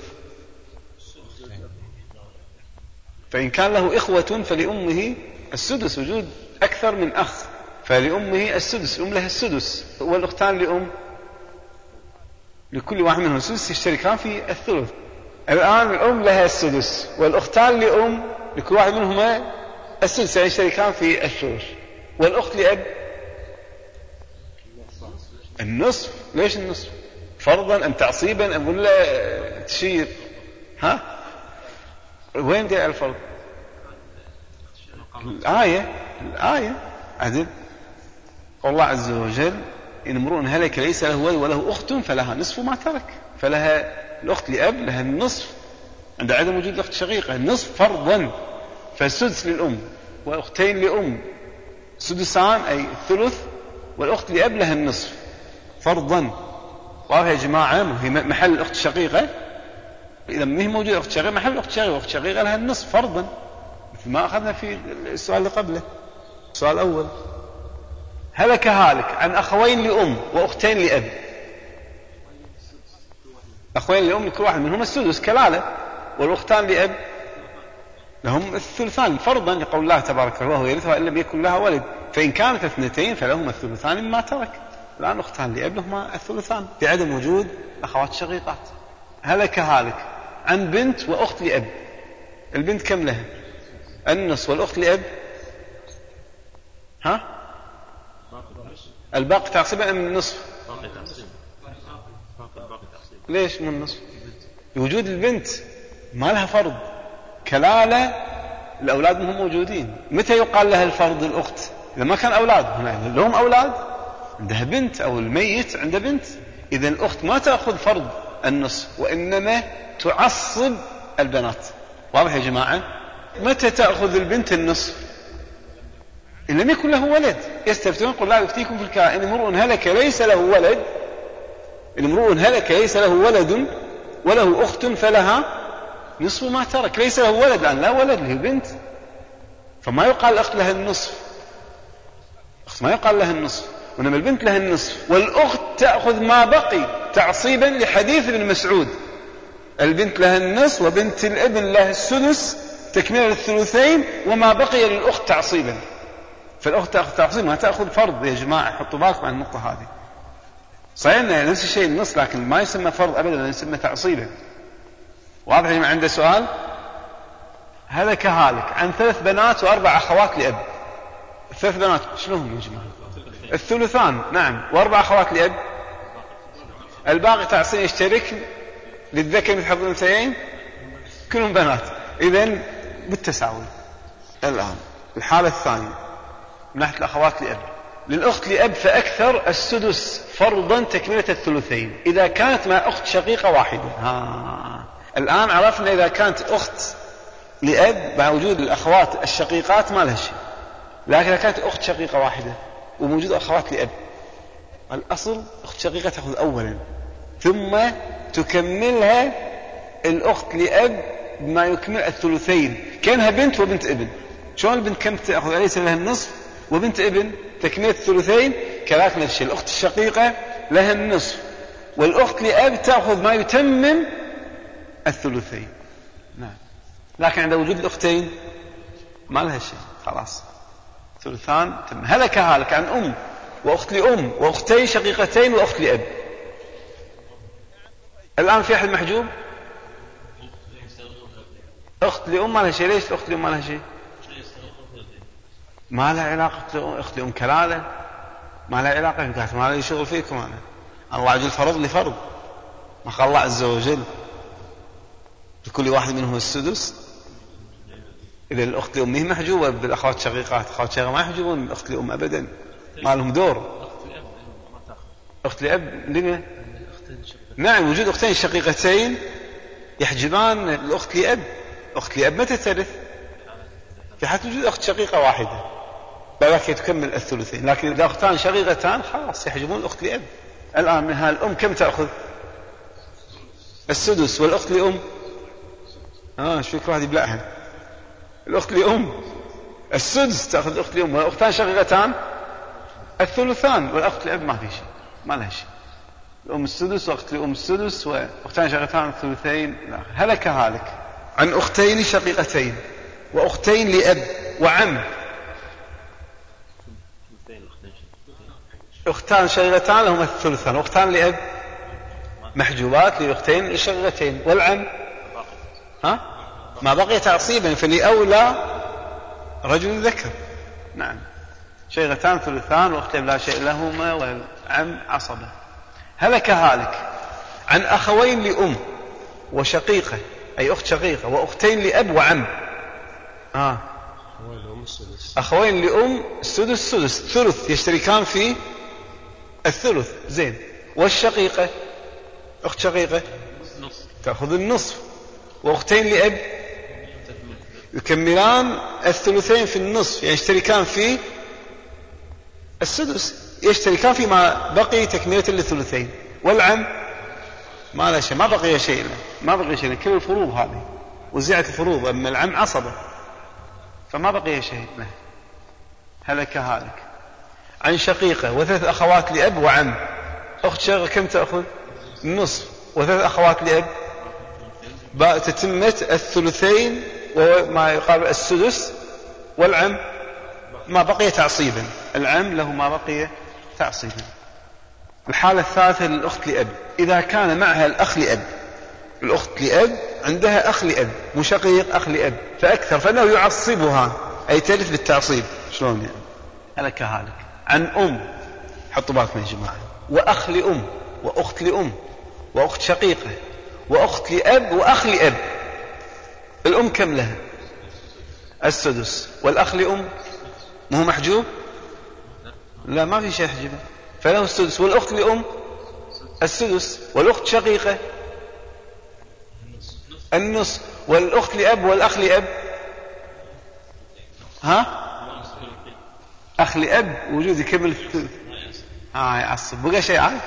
فإن كان له إخوة فلأمه السدس، وجود أكثر من أخ، فلأمه السدس، الأم لها السدس، والأختان لأم لكل واحد منهم السدس يشتركان في الثلث. الآن الأم لها السدس والأختان لأم لكل واحد منهما السدس، يعني يشتركان في الثلث. والأخت لأب النصف. ليش النصف؟ فرضا أم تعصيبا أم ولا تشير؟ ها وين جاء الفرض؟ الآية الآية عدل قال الله عز وجل إن امرؤ هلك ليس له ولد وله أخت فلها نصف ما ترك. فلها الأخت لأب لها النصف عند عدم وجود الأخت شقيقة، النصف فرضا. فالسدس للأم وأختين لأم سدسان أي الثلث، والأخت لأب لها النصف فرضا. واضح يا جماعة؟ في محل الأخت الشقيقة، إذا ما هي موجودة أخت شقيقة محل الأخت الشقيقة، وأخت شقيقة لها النصف فرضا، مثل ما أخذنا في السؤال اللي قبله السؤال الأول. هلك هالك عن أخوين لأم وأختين لأب. أخوين لأم لكل واحد منهم السدس كلالة، والأختان لأب لهم الثلثان فرضا لقول الله تبارك الله يرثها إن لم يكن لها ولد، فإن كانت اثنتين فلهما الثلثان مما ترك. الآن أختان لأب لهما الثلثان بعدم وجود أخوات شقيقات. هلك هالك عن بنت وأخت لأب. البنت كم لها؟ النص، والأخت لأب ها الباقي تعصيبا أم النصف؟ ليش من النصف؟ وجود البنت ما لها فرض كلالة، الأولاد هم موجودين. متى يقال لها الفرض الأخت؟ إذا ما كان أولاد، هنا لهم أولاد عندها بنت، أو الميت عنده بنت. إذا الأخت ما تأخذ فرض النصف، وإنما تعصب البنات. واضح يا جماعة؟ متى تأخذ البنت النصف؟ إن لم يكن له ولد. يستفتون قل لا يفتيكم في الكائن امرؤ هلك ليس له ولد، إن امرؤ هلك ليس له ولد وله أخت فلها نصف ما ترك. ليس له ولد الآن، لا ولد له بنت، فما يقال الأخت لها النصف، أخت ما يقال لها النصف، وإنما البنت لها النصف. والأخت تأخذ ما بقي تعصيبا لحديث ابن مسعود البنت لها النصف وبنت الابن لها السدس تكميل الثلثين، وما بقي للأخت تعصيبا. فالأخت تأخذ تعصيبا ما تأخذ فرض. يا جماعة حطوا بالكم عن النقطة هذه. صحيح أنه نفس الشيء النص، لكن ما يسمى فرض أبدا، يسمى تعصيبا. واضح يا جماعة؟ عنده سؤال. هلك هالك عن ثلاث بنات وأربع أخوات لأب. الثلاث بنات شنوهم يا جماعة؟ الثلثان. نعم. وأربع أخوات لأب الباقي تعصيبا يشترك للذكر مثل حظ الأنثيين، كلهم بنات. إذن بالتساوي. الآن الحالة الثانية من ناحية الأخوات لأب. للأخت لأب فأكثر السدس فرضا تكملة الثلثين إذا كانت مع أخت شقيقة واحدة. ها. الآن عرفنا إذا كانت أخت لأب مع وجود الأخوات الشقيقات ما لها شيء، لكن إذا كانت أخت شقيقة واحدة وموجود أخوات لأب، الأصل أخت شقيقة تأخذ أولا، ثم تكملها الأخت لأب بما يكمل الثلثين، كأنها بنت وبنت ابن. شلون البنت كم تأخذ؟ أليس لها النصف؟ وبنت ابن تكملة الثلثين. كذلك نفس الشيء الأخت الشقيقة لها النصف، والأخت لأب تأخذ ما يتمم الثلثين. نعم. لكن عند وجود الأختين ما لها شيء، خلاص ثلثان تم. هلك هالك عن أم وأخت لأم وأختين شقيقتين وأخت لأب. الآن في أحد محجوب؟ أخت لأم ما لها شيء. ليش أخت لأم ما لها شيء؟ ما لها علاقة. أخت لأم كلالة ما لها علاقة. قالت ما لها شغل فيكم. أنا الله عجل فرض لي فرض. ما قال الله عز وجل لكل واحد منهم السدس. إذا الأخت لأم هي محجوبة بالأخوات شقيقات. أخوات شقيقة ما يحجبون من الأخت لأم أبدا. ما لهم دور. أخت لأب لما؟ نعم وجود أختين شقيقتين يحجبان الأخت لأب. أخت لأب متى ترث؟ في حال وجود أخت شقيقة واحدة بلاك تكمل الثلثين. لكن إذا أختان شقيقتان خلاص يحجبون الأخت لأب. الآن منها الأم كم تأخذ؟ السدس. والأخت لأم آه شو فيك واحد يبلعها. الأخت لأم السدس تأخذ الأخت لأم. والأختان شقيقتان الثلثان. والأخت لأب ما في شيء ما لها شيء. الأم السدس وأخت لأم السدس وأختان شقيقتان الثلثين. هلك هالك عن أختين شقيقتين وأختين لأب وعم. أختان شقيقتان لهم الثلثان وأختان لأب محجوبات لأختين الشقيقتين. والعم ها ما بقي تعصيبا فلأولى رجل ذكر. نعم شقيقتان ثلثان وأخت لأب لا شيء لهما والعم عصبة. هلك هالك عن أخوين لأم وشقيقة أي أخت شقيقة وأختين لأب وعم. آه. أخوين لأم السدس سدس ثلث يشتركان في الثلث زين. والشقيقة أخت شقيقة تأخذ النصف. وأختين لأب يكملان الثلثين في النصف يعني يشتركان في السدس يشتركان فيما بقي تكملة للثلثين. والعم ما لا شيء ما بقي شيء له. ما بقي شيء كل الفروض هذه وزعت الفروض. أما العم عصبة فما بقي شيء له. هلك هالك عن شقيقة وثلاث أخوات لأب وعم. أخت شقيقة كم تأخذ؟ النصف. وثلاث أخوات لأب تتمت الثلثين وما يقابل السدس. والعم ما بقي تعصيبا. العم له ما بقي تعصيبا. الحالة الثالثة للأخت لأب إذا كان معها الأخ لأب. الأخت لأب عندها أخ لأب مشقيق أخ لأب فأكثر فإنه يعصبها أي تلف بالتعصيب. شلون يعني؟ هلك هالك عن أم حطوا بالكم يا جماعة وأخ لأم وأخت لأم وأخت شقيقة وأخت لأب وأخ لأب. الأم كم لها؟ السدس. والأخ لأم مو محجوب؟ لا ما في شيء يحجبه فله السدس. والأخت لأم السدس. والأخت شقيقة النص. والأخت لأب والأخ لأب ها أخ لأب وجود يكمل الثلث. ها يعصب. بقى شيء عاد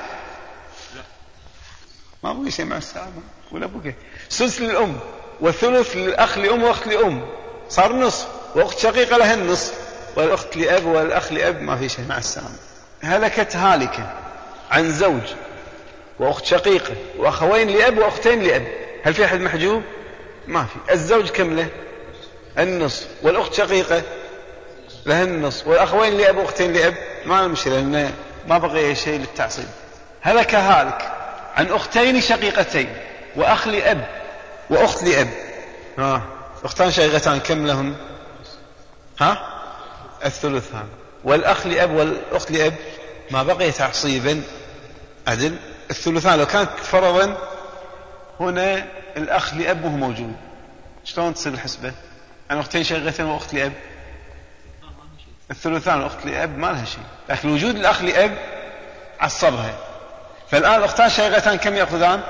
ما بقى شيء مع السلامة ولا بقى. سدس للأم والثلث للأخ لأم وأخت لأم صار نصف. وأخت شقيقة لها النصف. والأخت لأب والأخ لأب ما في شيء مع السلامة. هلكت هالكة عن زوج وأخت شقيقة وأخوين لأب وأختين لأب. هل في أحد محجوب؟ ما في. الزوج كم له؟ النصف. والأخت شقيقة لها النصف. والأخوين لأب وأختين لأب ما نمشي لأن ما بقي شيء للتعصيب. هلك هالك عن أختين شقيقتين وأخ لأب وأخت لأب. ها أختان شقيقتان كم لهم؟ ها الثلثان. والأخ لأب والأخت لأب ما بقي تعصيبا عدل الثلثان. لو كانت فرضا هنا الأخ لأب وهو موجود شلون تصير الحسبة؟ عن أختين شقيقتين وأخت لأب الثلثان. والأخت لأب ما لها شيء. لكن وجود الأخ لأب عصبها. فالآن الأختان شقيقتان كم يأخذان؟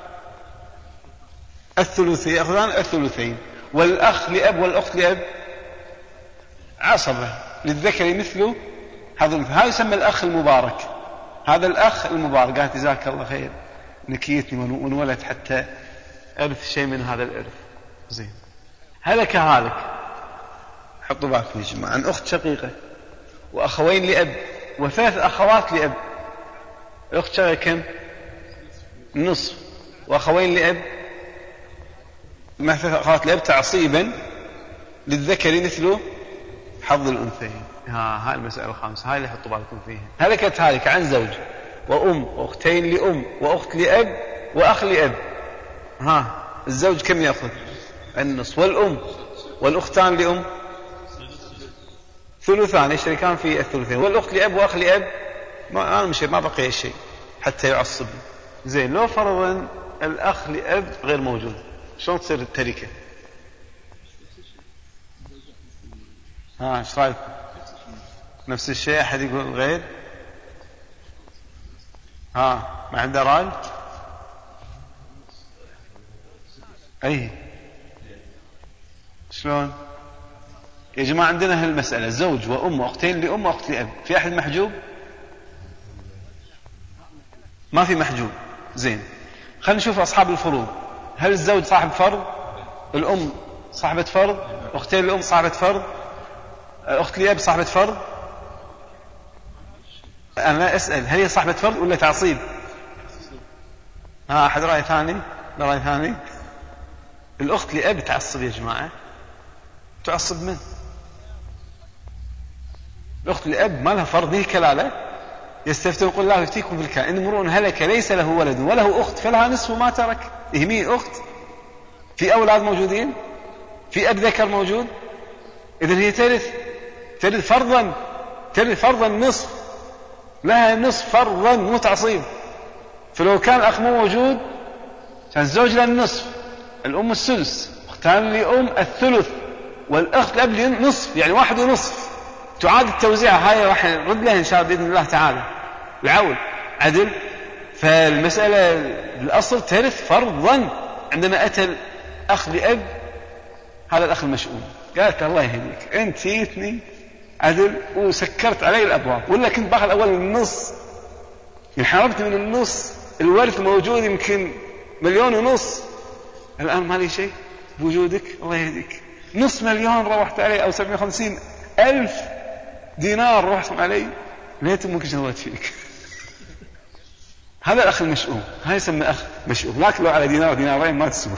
الثلثين يأخذان الثلثين. والأخ لأب والأخت لأب عصبة للذكر مثله هذا. هذا يسمى الأخ المبارك. هذا الأخ المبارك. قالت جزاك الله خير نكيتني ونولد حتى أرث شيء من هذا الإرث زين. هلك هالك حطوا بالكم يا جماعة عن أخت شقيقة وأخوين لأب وثلاث أخوات لأب. الأخت شقيقة كم؟ نصف. وأخوين لأب مع ثلاث أخوات لأب تعصيبا للذكر مثله حظ الأنثيين. ها هاي المسألة الخامسة هاي اللي حطوا بالكم فيها. هلكت هالك عن زوج وأم وأختين لأم وأخت لأب وأخ لأب. ها الزوج كم يأخذ؟ النصف. والأم والأختان لأم ثلثان يشتركان في الثلثين. والأخت لأب وأخ لأب ما أنا مشي ما بقي شيء حتى يعصب. زين لو فرضا الأخ لأب غير موجود شلون تصير التركة؟ ها ايش رايك؟ نفس الشيء أحد يقول غير؟ ها ما عنده رأي؟ أي شلون؟ يا جماعة عندنا هالمسألة زوج وأم وأختين لأم وأخت لأب، في أحد محجوب؟ ما في محجوب. زين خلينا نشوف أصحاب الفروض. هل الزوج صاحب فرض؟ الأم صاحبة فرض؟ أختين الأم صاحبة فرض؟ أخت لأب صاحبة فرض؟ أنا لا أسأل هل هي صاحبة فرض ولا تعصيب؟ ها أحد رأي ثاني؟ لا رأي ثاني؟ الأخت لأب تعصب يا جماعة. تعصب من؟ الأخت لأب ما لها فرض، هي كلالة. يستفتون قل الله يفتيكم في الكلالة إن امرؤ هلك ليس له ولد وله أخت فلها نصف ما ترك. إيه مين أخت؟ في أولاد موجودين؟ في أب ذكر موجود؟ إذن هي ترث ترث فرضا ترث فرضا نصف، لها نصف فرضا مو تعصيب. فلو كان الأخ مو موجود كان الزوج له النصف، الأم السدس، أختان لأم الثلث، والأخت الأب نصف، يعني واحد ونصف. تعاد التوزيع هاي راح نرد لها إن شاء الله بإذن الله تعالى العول عدل. فالمسألة بالأصل ترث فرضا. عندما أتى الأخ لأب هذا الأخ المشؤوم قالت الله يهديك أنت جيتني عدل وسكرت علي الأبواب، ولا كنت باخذ أول النص انحرمت من النص، الورث موجود يمكن مليون ونص، الآن ما لي شيء بوجودك الله يهديك. نص مليون روحت علي أو سبعمائة وخمسين ألف دينار روحت علي، ليت ممكن شهوت فيك. هذا الأخ المشؤوم، هذا يسمى أخ مشؤوم. لكن لو على دينار دينارين ما تسوى.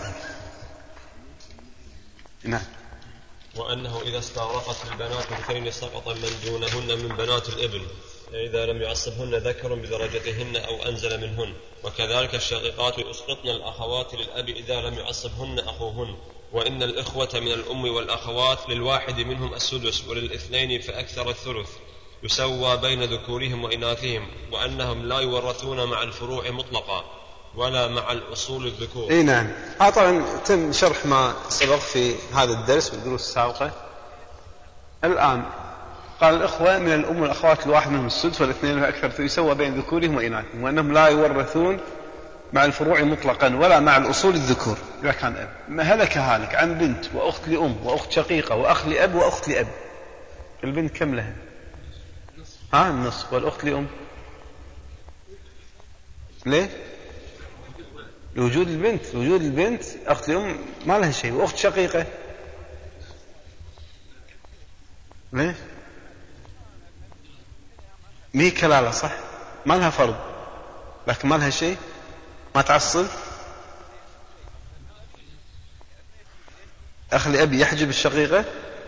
نعم. وأنه إذا استغرقت البنات الاثنين سقط من دونهن من بنات الابن إذا لم يعصبهن ذكر بدرجتهن أو أنزل منهن. وكذلك الشقيقات يسقطن الأخوات للأب إذا لم يعصبهن أخوهن. وإن الإخوة من الأم والأخوات للواحد منهم السدس وللاثنين فأكثر الثلث يسوى بين ذكورهم وإناثهم. وأنهم لا يورثون مع الفروع مطلقا ولا مع الأصول الذكور. اي نعم. ها طبعا تم شرح ما سبق في هذا الدرس والدروس السابقة. الآن قال الإخوة من الأم والأخوات الواحد منهم السدس والاثنين فأكثر يسوى بين ذكورهم وإناثهم. وأنهم لا يورثون مع الفروع مطلقا ولا مع الأصول الذكور. إذا كان أب هلك هالك عن بنت وأخت لأم وأخت شقيقة وأخ لأب وأخت لأب، البنت كم لها؟ ها النصف. والأخت لأم ليه؟ لوجود البنت. وجود البنت أخت لأم ما لها شيء. وأخت شقيقة ليه؟ مي كلالة صح، ما لها فرض لكن ما لها شيء، ما تعصب. أخ لأب يحجب الشقيقة؟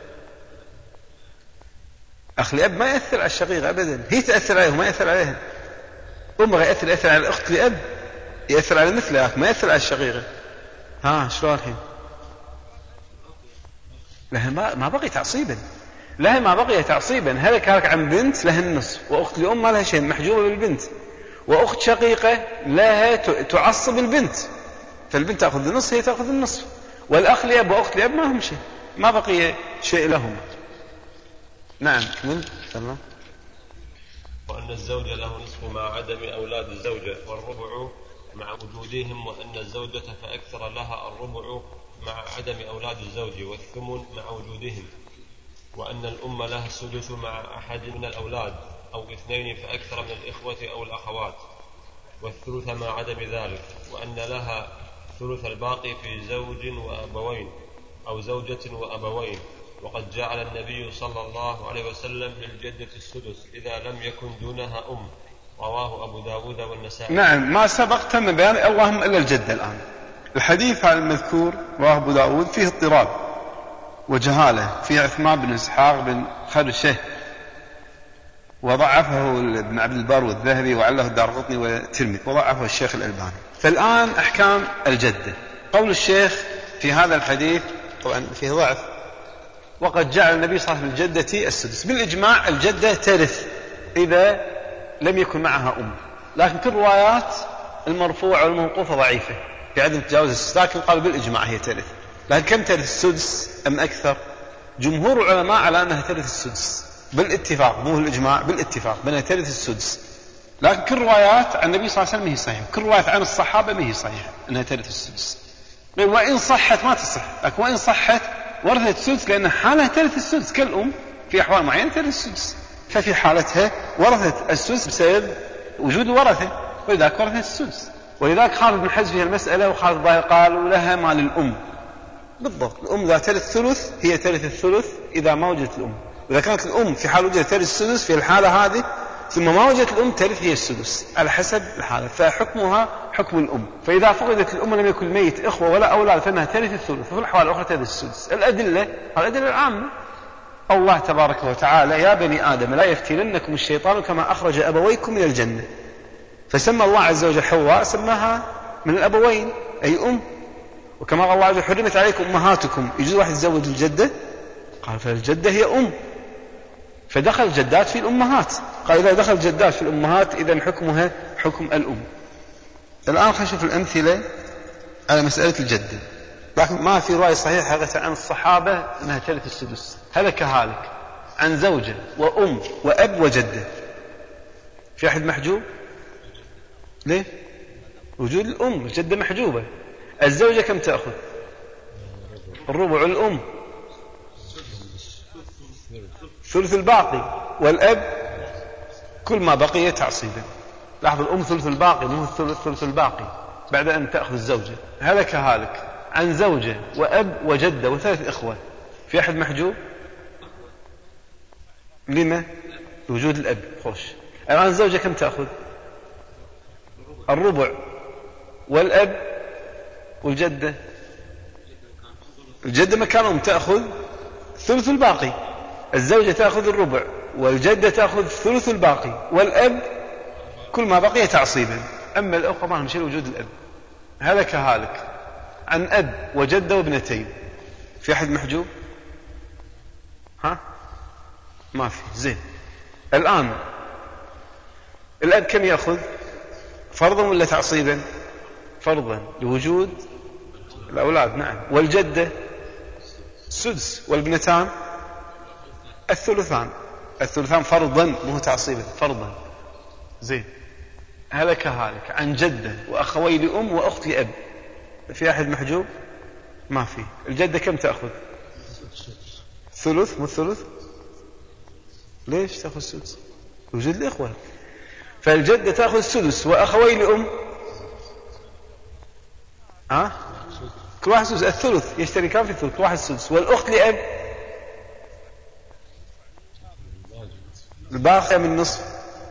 أخ لأب ما يأثر على الشقيقة أبدا، هي تأثر عليه وما يأثر عليها. أمها يأثر يأثر على الأخت لأب، يأثر على مثلها ما يأثر على الشقيقة. ها شلون الحين؟ لها ما, ما بقي تعصيبا، لها ما بقي تعصيبا. هلك هلك عن بنت لها النصف، وأخت لأم ما لها شيء محجوبة بالبنت، وأخت شقيقة لها تعصب البنت، فالبنت تأخذ النصف هي تأخذ النصف. والأخ لأب وأخت لأب ما هم شيء، ما بقي شيء لهم. نعم كمل. تمام. وأن الزوج له نصف مع عدم أولاد الزوجة والربع مع وجودهم. وأن الزوجة فأكثر لها الربع مع عدم أولاد الزوج والثمن مع وجودهم. وأن الأم لها السدس مع أحد من الأولاد أو اثنين فأكثر من الإخوة أو الأخوات، والثلث مع عدم ذلك. وأن لها ثلث الباقي في زوج وأبوين أو زوجة وأبوين. وقد جعل النبي صلى الله عليه وسلم للجدة السدس إذا لم يكن دونها أم. رواه أبو داود والنسائي. نعم ما سبق تم بيان اللهم إلا الجدة. الآن الحديث عن المذكور رواه أبو داود فيه اضطراب وجهالة، فيه عثمان بن إسحاق بن خرشة وضعفه ابن عبد البر والذهبي وعله الدارقطني والترمذي وضعفه الشيخ الألباني. فالآن أحكام الجدة. قول الشيخ في هذا الحديث طبعا فيه ضعف. وقد جعل النبي صلى الله عليه وسلم الجدة السدس. بالإجماع الجدة ترث إذا لم يكن معها أم، لكن كل الروايات المرفوعة والموقوفة ضعيفة في عدم تجاوز السدس، لكن قالوا بالإجماع هي ترث. لكن كم ترث السدس أم أكثر؟ جمهور العلماء على أنها ترث السدس بالاتفاق، مو الإجماع، بالاتفاق بأنها ترث السدس. لكن كل روايات عن النبي صلى الله عليه وسلم هي صحيحة، كل روايات عن الصحابة ما هي صحيحة أنها ترث السدس. وإن صحت ما تصح، لكن وإن صحت ورثت السدس، لأن حالها ترث السدس كالأم في أحوال معينة ترث السدس، ففي حالتها ورثت السدس بسبب وجود الورثة، ولذلك ورثت السدس. ولذلك خالد بن حزم في المسألة وخالد الظاهر قالوا لها ما للأم بالضبط. الأم إذا ترث ثلث هي ترث الثلث إذا ما وجدت الأم، وإذا كانت الأم في حال وجدت ترث السدس في الحالة هذه، ثم ما وجدت الأم ترث هي السدس على حسب الحالة، فحكمها حكم الأم. فإذا فقدت الأم لم يكن الميت إخوة ولا أولاد فإنها ترث الثلث، وفي الأحوال الأخرى ترث السدس. الأدلة الأدلة العامة الله تبارك وتعالى يا بني آدم لا يفتننكم الشيطان كما أخرج أبويكم من الجنة، فسمى الله عز وجل حواء سماها من الأبوين أي أم. وكما قال الله عز وجل حرمت عليكم أمهاتكم، يجوز واحد يتزوج الجدة؟ قال فالجدة هي أم، فدخل الجدات في الأمهات. قال إذا دخل الجدات في الأمهات إذن حكمها حكم الأم. الآن خلينا نشوف الأمثلة على مسألة الجدة، لكن ما في رواية صحيحة عن الصحابة أنها ترث السدس. هلك هالك عن زوجة وأم وأب وجدة. في أحد محجوب؟ ليه؟ وجود الأم، الجدة محجوبة. الزوجة كم تأخذ؟ الربع. الأم ثلث الباقي، والأب كل ما بقي تعصيبا. لاحظ الأم ثلث الباقي مو الثلث ثلث الباقي بعد أن تأخذ الزوجة. هلك هالك عن زوجة وأب وجدة وثلاث إخوة. في أحد محجوب؟ لما؟ وجود الأب. خوش. الآن الزوجة كم تأخذ؟ الربع، والأب والجدة. الجدة مكانهم تأخذ ثلث الباقي، الزوجة تأخذ الربع، والجدة تأخذ ثلث الباقي، والأب كل ما بقي تعصيبا. أما الأخوة ما لهم شيء وجود الأب. هلك هالك عن أب وجدة وابنتين. في أحد محجوب؟ ها؟ ما في. زين. الآن الأب كم يأخذ؟ فرضا ولا تعصيبا؟ فرضا لوجود الأولاد. نعم. والجدة السدس، والابنتان الثلثان. الثلثان فرضا مو تعصيبا، فرضا. زين. هلك هالك عن جدة وأخوي لأم وأخت لأب. في أحد محجوب؟ ما في. الجدة كم تأخذ؟ ثلث. مو الثلث؟ ليش تأخذ السدس؟ وجود الإخوة. فالجدة تأخذ السدس وأخوي لأم ها؟ كل واحد سدس. الثلث يشتركان في الثلث، كل واحد سدس. والأخت لأب الباقي من نصف.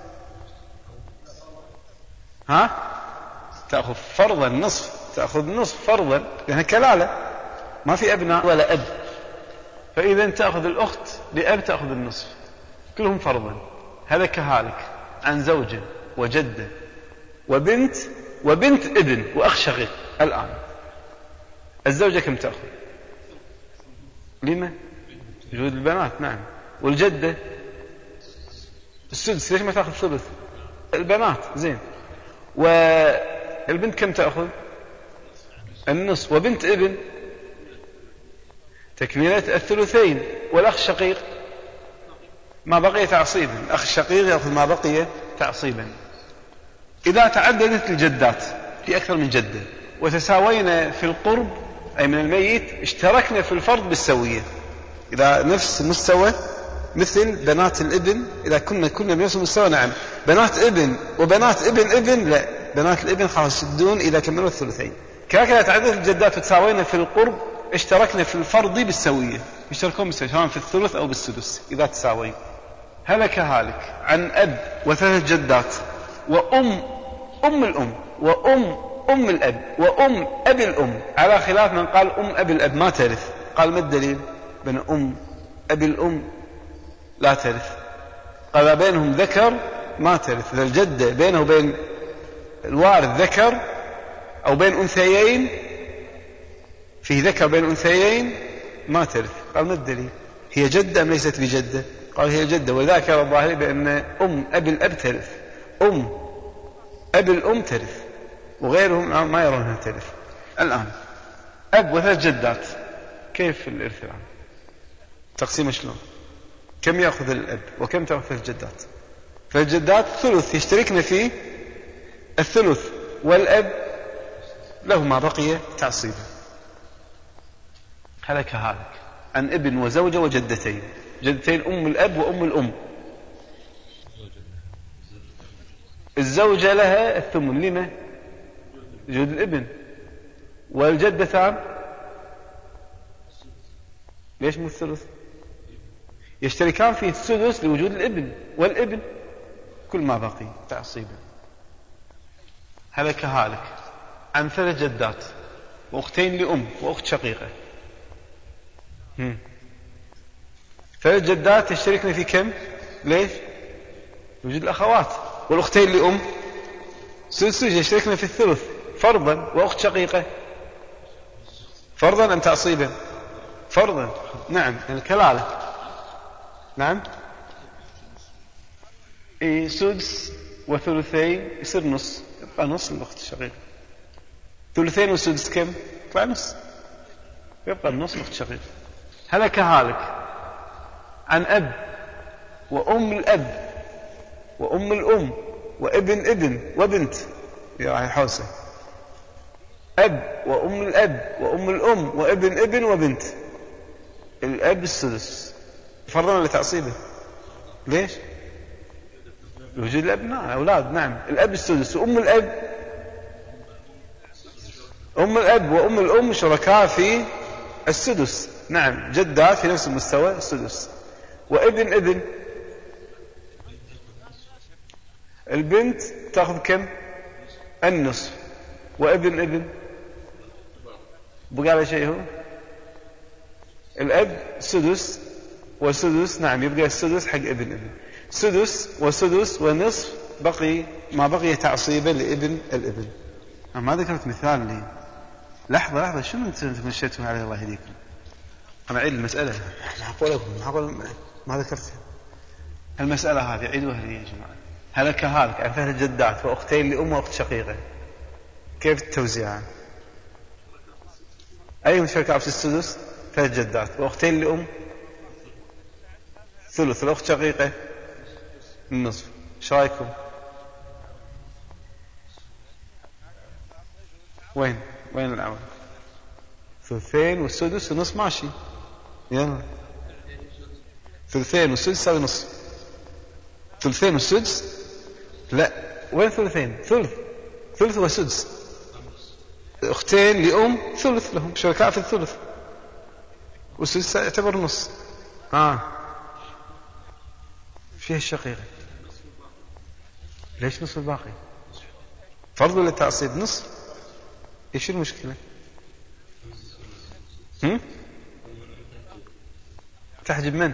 ها؟ تأخذ فرضا نصف، تأخذ نصف فرضا لأنها كلالة ما في أبناء ولا أب، فإذا تأخذ الأخت لأب تأخذ النصف كلهم فرضا. هذا كهالك عن زوجة وجدة وبنت وبنت ابن وأخ شقيق. الآن الزوجة كم تأخذ؟ لما؟ وجود البنات. نعم. والجدة السدس. ليش ما تأخذ ثلث؟ البنات. زين. والبنت كم تأخذ؟ النصف. وبنت ابن تكملة الثلثين. والأخ الشقيق ما بقي تعصيبا، الأخ الشقيق يأخذ ما بقي تعصيبا. إذا تعددت الجدات في أكثر من جدة وتساوينا في القرب أي من الميت اشتركنا في الفرض بالسوية. إذا نفس المستوى مثل بنات الابن، إذا كنا كنا بنفس المستوى نعم. بنات ابن وبنات ابن ابن لا، بنات الابن خلاص يسدون إذا كملوا الثلثين. كذا تعددت الجدات وتساوينا في القرب اشتركنا في الفرض بالسوية، يشتركون بالسوية سواء في الثلث أو بالسدس إذا تساوين. هلك هالك عن أب وثلاث جدات وأم أم الأم وأم أم الأب وأم أبي الأم، على خلاف من قال أم أبي الأب ما ترث. قال ما الدليل؟ بين أم أبي الأم لا ترث. قال بينهم ذكر ما ترث. إذا الجدة بينه وبين الوارث ذكر أو بين أنثيين، فيه ذكر بين أنثيين ما ترث. قال ما الدليل؟ هي جدة أم ليست بجدة؟ قال هي جدة، ولذلك يرى الظاهري بأن أم أبي الأب ترث، أم أبي الأم ترث، وغيرهم ما يرونها ترث. الآن أب وثلاث جدات، كيف الإرث الآن؟ تقسيم شلون؟ كم يأخذ الأب وكم تأخذ الجدات؟ فالجدات ثلث يشتركن فيه الثلث، والأب له ما بقي تعصيبا. هلك هالك عن ابن وزوجة وجدتين، جدتين أم الأب وأم الأم. الزوجة لها الثمن، لما؟ وجود الابن. والجدتان ليش مو الثلث؟ يشتركان في السدس لوجود الابن، والابن كل ما بقي تعصيبا. هلك هالك عن ثلاث جدات وأختين لأم وأخت شقيقة. هم. ثلاث جدات يشتركن في كم؟ ليش؟ وجود الأخوات. والأختين لأم سدس يشتركن في الثلث فرضا، وأخت شقيقة فرضا أم تعصيبا؟ فرضا. نعم الكلالة. نعم إيه سدس وثلثين يصير نص، يبقى نص الأخت الشقيقة. ثلثين وسدس كم؟ يطلع نص، يبقى النص الأخت الشقيقة. هلك هالك عن أب وأم الأب وأم الأم وابن ابن وبنت، يا حوسة، أب وأم الأب وأم الأم وابن ابن وبنت. الأب السدس فرضا ولا تعصيبه؟ ليش؟ وجود الأبناء أولاد. نعم الأب السدس، وأم الأب أم الأب وأم الأم شركاء في السدس. نعم جدات في نفس المستوى السدس. وابن ابن البنت تأخذ كم؟ النصف. وابن ابن بقى على شيء، هو الأب سدس وسدس. نعم يبقى السدس حق ابن ابن، سدس وسدس ونصف، بقي ما بقي تعصيبا لابن الابن. ما ذكرت مثال لي. لحظة لحظة، شنو انتم مشيتوا عليه الله يهديكم؟ أنا أعيد المسألة، ما ذكرتها المسألة هذه، عيدوها لي يا جماعة. هلك هالك عن ثلاث جدات وأختين لأم وأخت شقيقة، كيف التوزيع؟ أي مشاركة في السدس؟ ثلاث جدات وأختين لأم ثلث، الأخت شقيقة النصف. ايش رايكم؟ وين وين العمل؟ ثلثين والسدس ونص ماشي، يلا ثلثين والسدس يساوي نص. ثلثين والسدس لا، وين ثلثين؟ ثلث ثلث وسدس. اختين لأم ثلث لهم شركاء في الثلث، والسدس يعتبر نص. آه فيها الشقيقة. ليش نصف الباقي؟ فرض ولا تعصيب؟ نصف. ايش المشكلة؟ هم؟ تحجب من؟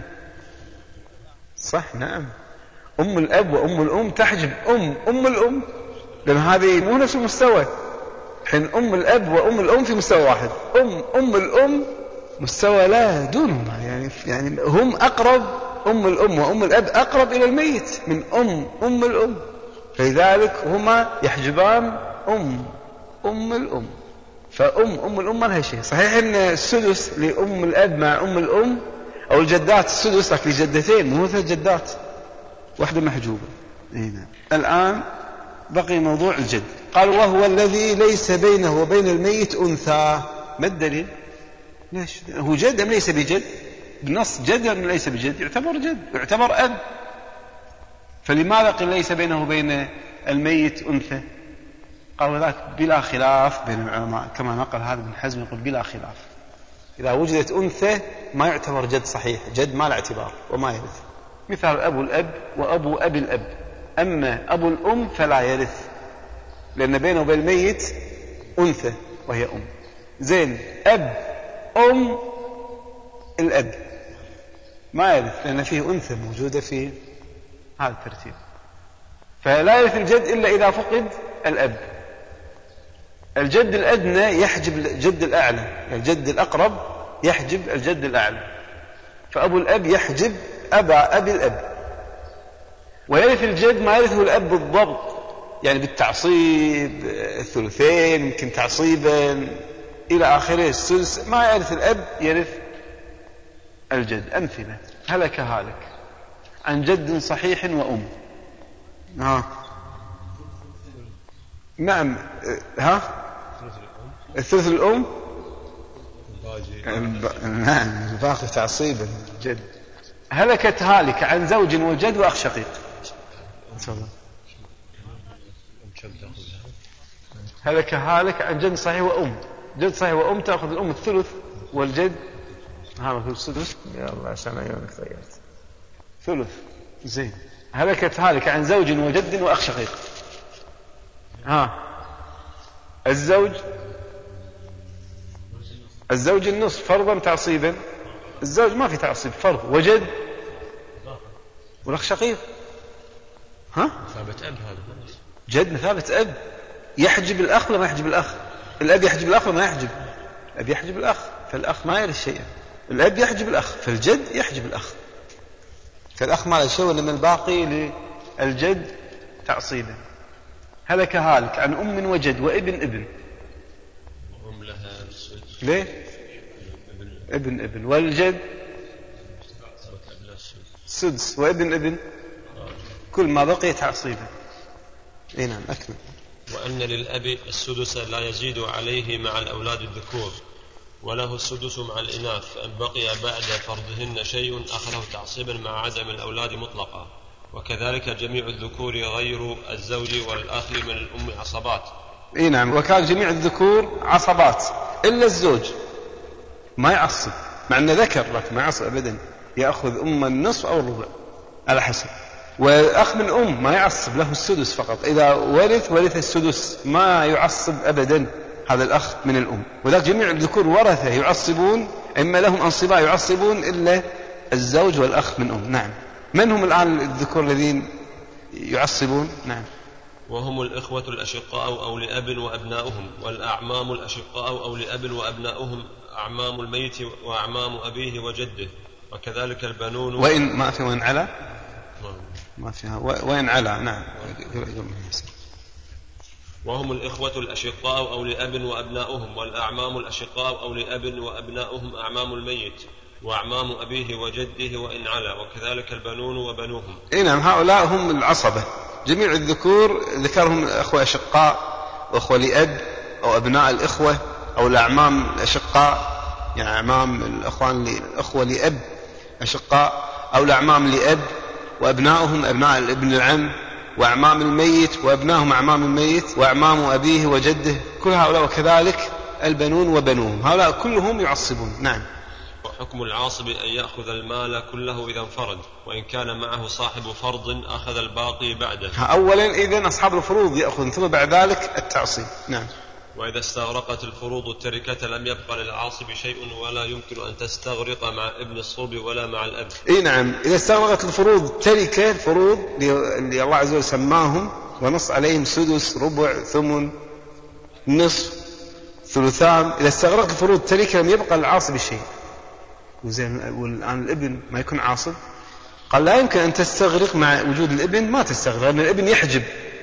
صح نعم، أم الأب وأم الأم تحجب أم أم الأم، لأن هذه مو نفس المستوى. حين أم الأب وأم الأم في مستوى واحد، أم أم الأم مستوى لا دونهما، يعني يعني هم أقرب، أم الأم وأم الأب أقرب إلى الميت من أم أم الأم، فلذلك هما يحجبان أم أم الأم. فأم أم الأم ما لها شيء. صحيح أن السدس لأم الأب مع أم الأم، أو الجدات السدس لكن لجدتين مو ثلاث جدات، واحدة محجوبة. هنا الآن بقي موضوع الجد. قال وهو الذي ليس بينه وبين الميت أنثى. ما الدليل؟ ليش هو جد أم ليس بجد؟ بنص جد أم ليس بجد؟ يعتبر جد، يعتبر أب. فلماذا قل ليس بينه وبين الميت أنثى؟ قالوا ذاك بلا خلاف بين العلماء، كما نقل هذا ابن حزم يقول بلا خلاف، إذا وجدت أنثى ما يعتبر جد صحيح، جد ما له اعتبار وما يرث. مثال أبو الأب وأبو أبي الأب، أما أبو الأم فلا يرث، لأن بينه وبين الميت أنثى وهي أم. زين أب أم الأب ما يرث، لأن فيه أنثى موجودة في هذا الترتيب. فلا يرث الجد إلا إذا فقد الأب. الجد الأدنى يحجب الجد الأعلى، الجد الأقرب يحجب الجد الأعلى، فأبو الأب يحجب أبا أبي الأب، ويرث الجد ما يرثه الأب بالضبط، يعني بالتعصيب الثلثين يمكن تعصيبا إلى آخره السدس، ما يرث الأب يرث الجد. أمثلة: هلك هالك عن جد صحيح وأم. ها نعم ها الثلث الأم، نعم الباقي تعصيبا جد. هلكت هالك عن زوج وجد وأخ شقيق. هلك هالك عن جد صحيح وأم، جد صحيح وأم تأخذ الأم الثلث والجد هذا في السدس. يا الله عشان عيونك ضيعت ثلث. زين. هلكت هالك عن زوج وجد وأخ شقيق. ها الزوج الزوج النصف فرضا تعصيبا. الزوج ما في تعصيب فرض. وجد والأخ شقيق ها مثابة أب. هذا جد مثابة أب. يحجب الأخ ولا ما يحجب الأخ؟ الأب يحجب الأخ ولا ما يحجب؟ الأب يحجب الأخ، فالأخ ما يرث شيئا. الأب يحجب الأخ، فالجد يحجب الأخ، فالأخ ما له شيء، وإنما الباقي للجد تعصيبا. هلك هالك عن أم وجد وابن ابن. أم لها السدس. ليه؟ ابن ابن. والجد سدس وابن ابن كل ما بقي تعصيبا. اي نعم أكمل. وأن للأب السدس لا يزيد عليه مع الأولاد الذكور، وله السدس مع الإناث، فإن بقي بعد فرضهن شيء أخذه تعصيبا مع عدم الأولاد مطلقا. وكذلك جميع الذكور غير الزوج والأخ من الأم عصبات. اي نعم. وكان جميع الذكور عصبات إلا الزوج ما يعصب، مع أنه ذكر لكن ما يعصب أبدا، يأخذ أم النصف أو الربع على حسب. والأخ من أم ما يعصب، له السدس فقط، إذا ورث ورث السدس، ما يعصب أبدا هذا الأخ من الأم. وذلك جميع الذكور ورثة يعصبون، إما لهم أنصباء يعصبون إلا الزوج والأخ من أم. نعم. من هم الآن الذكور الذين يعصبون؟ نعم. وهم الإخوة الأشقاء أو لأب وأبناؤهم، والأعمام الأشقاء أو لأب وأبناؤهم، أعمام الميت وأعمام أبيه وجده، وكذلك البنون. وإن ما في وإن على ما فيها وإن على. نعم. وهم الإخوة الأشقاء أو لأب وأبناؤهم، والأعمام الأشقاء أو لأب وأبناؤهم، أعمام الميت وأعمام أبيه وجده وإن على، وكذلك البنون وبنوهم. إيه نعم. هؤلاء هم العصبة. جميع الذكور ذكرهم أخوة أشقاء وأخوة لأب أو أبناء الإخوة أو الأعمام الأشقاء، يعني أعمام الأخوان الأخوة لأب أشقاء، أو الأعمام لأب وأبناؤهم أبناء الابن العم، وأعمام الميت وأبناهم أعمام الميت، وأعمام أبيه وجده، كل هؤلاء. وكذلك البنون وبنوهم، هؤلاء كلهم يعصبون. نعم. وحكم العاصب أن يأخذ المال كله إذا انفرد، وإن كان معه صاحب فرض أخذ الباقي بعده. أولا إذن أصحاب الفروض يأخذ، ثم بعد ذلك التعصيب. نعم. وإذا استغرقت الفروض التركة لم يبقى للعاصب شيء، ولا يمكن أن تستغرق مع ابن الصلب ولا مع الأب. إيه نعم. إذا استغرقت الفروض التركة، الفروض اللي الله عز وجل سماهم ونص عليهم سدس ربع ثمن نصف ثلثان، إذا استغرقت الفروض التركة لم يبقى للعاصب شيء. وزين والآن الابن ما يكون عاصب، قال لا يمكن أن تستغرق مع وجود الابن، ما تستغرق، لأن الابن يحجب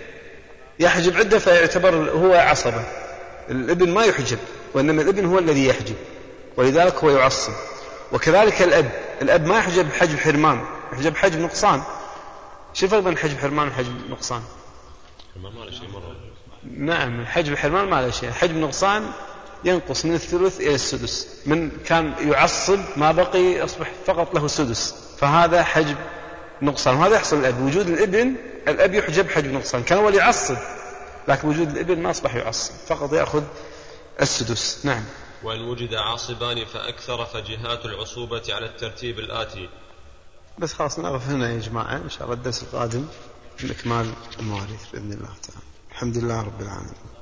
يحجب عدة فيعتبر هو عصبة. الابن ما يحجب، وإنما الابن هو الذي يحجب، ولذلك هو يعصب. وكذلك الأب الأب ما يحجب حجب حرمان، يحجب حجب نقصان. شو الفرق بين حجب حرمان وحجب نقصان؟ حرمان ما له شيء مرة. نعم. حجب حرمان ما له شيء. حجب نقصان ينقص من الثلث إلى السدس، من كان يعصب ما بقي أصبح فقط له السدس، فهذا حجب نقصان. وهذا يحصل الأب. وجود الابن الأب يحجب حجب نقصان، كان هو يعصب، لكن وجود الابن ما أصبح يعصب، فقط يأخذ السدس. نعم. وإن وجد عاصبان فأكثر فجهات العصوبة على الترتيب الآتي. بس خلاص نقف هنا يا جماعة، إن شاء الله الدرس القادم لإكمال المواريث بإذن الله تعالى. الحمد لله رب العالمين.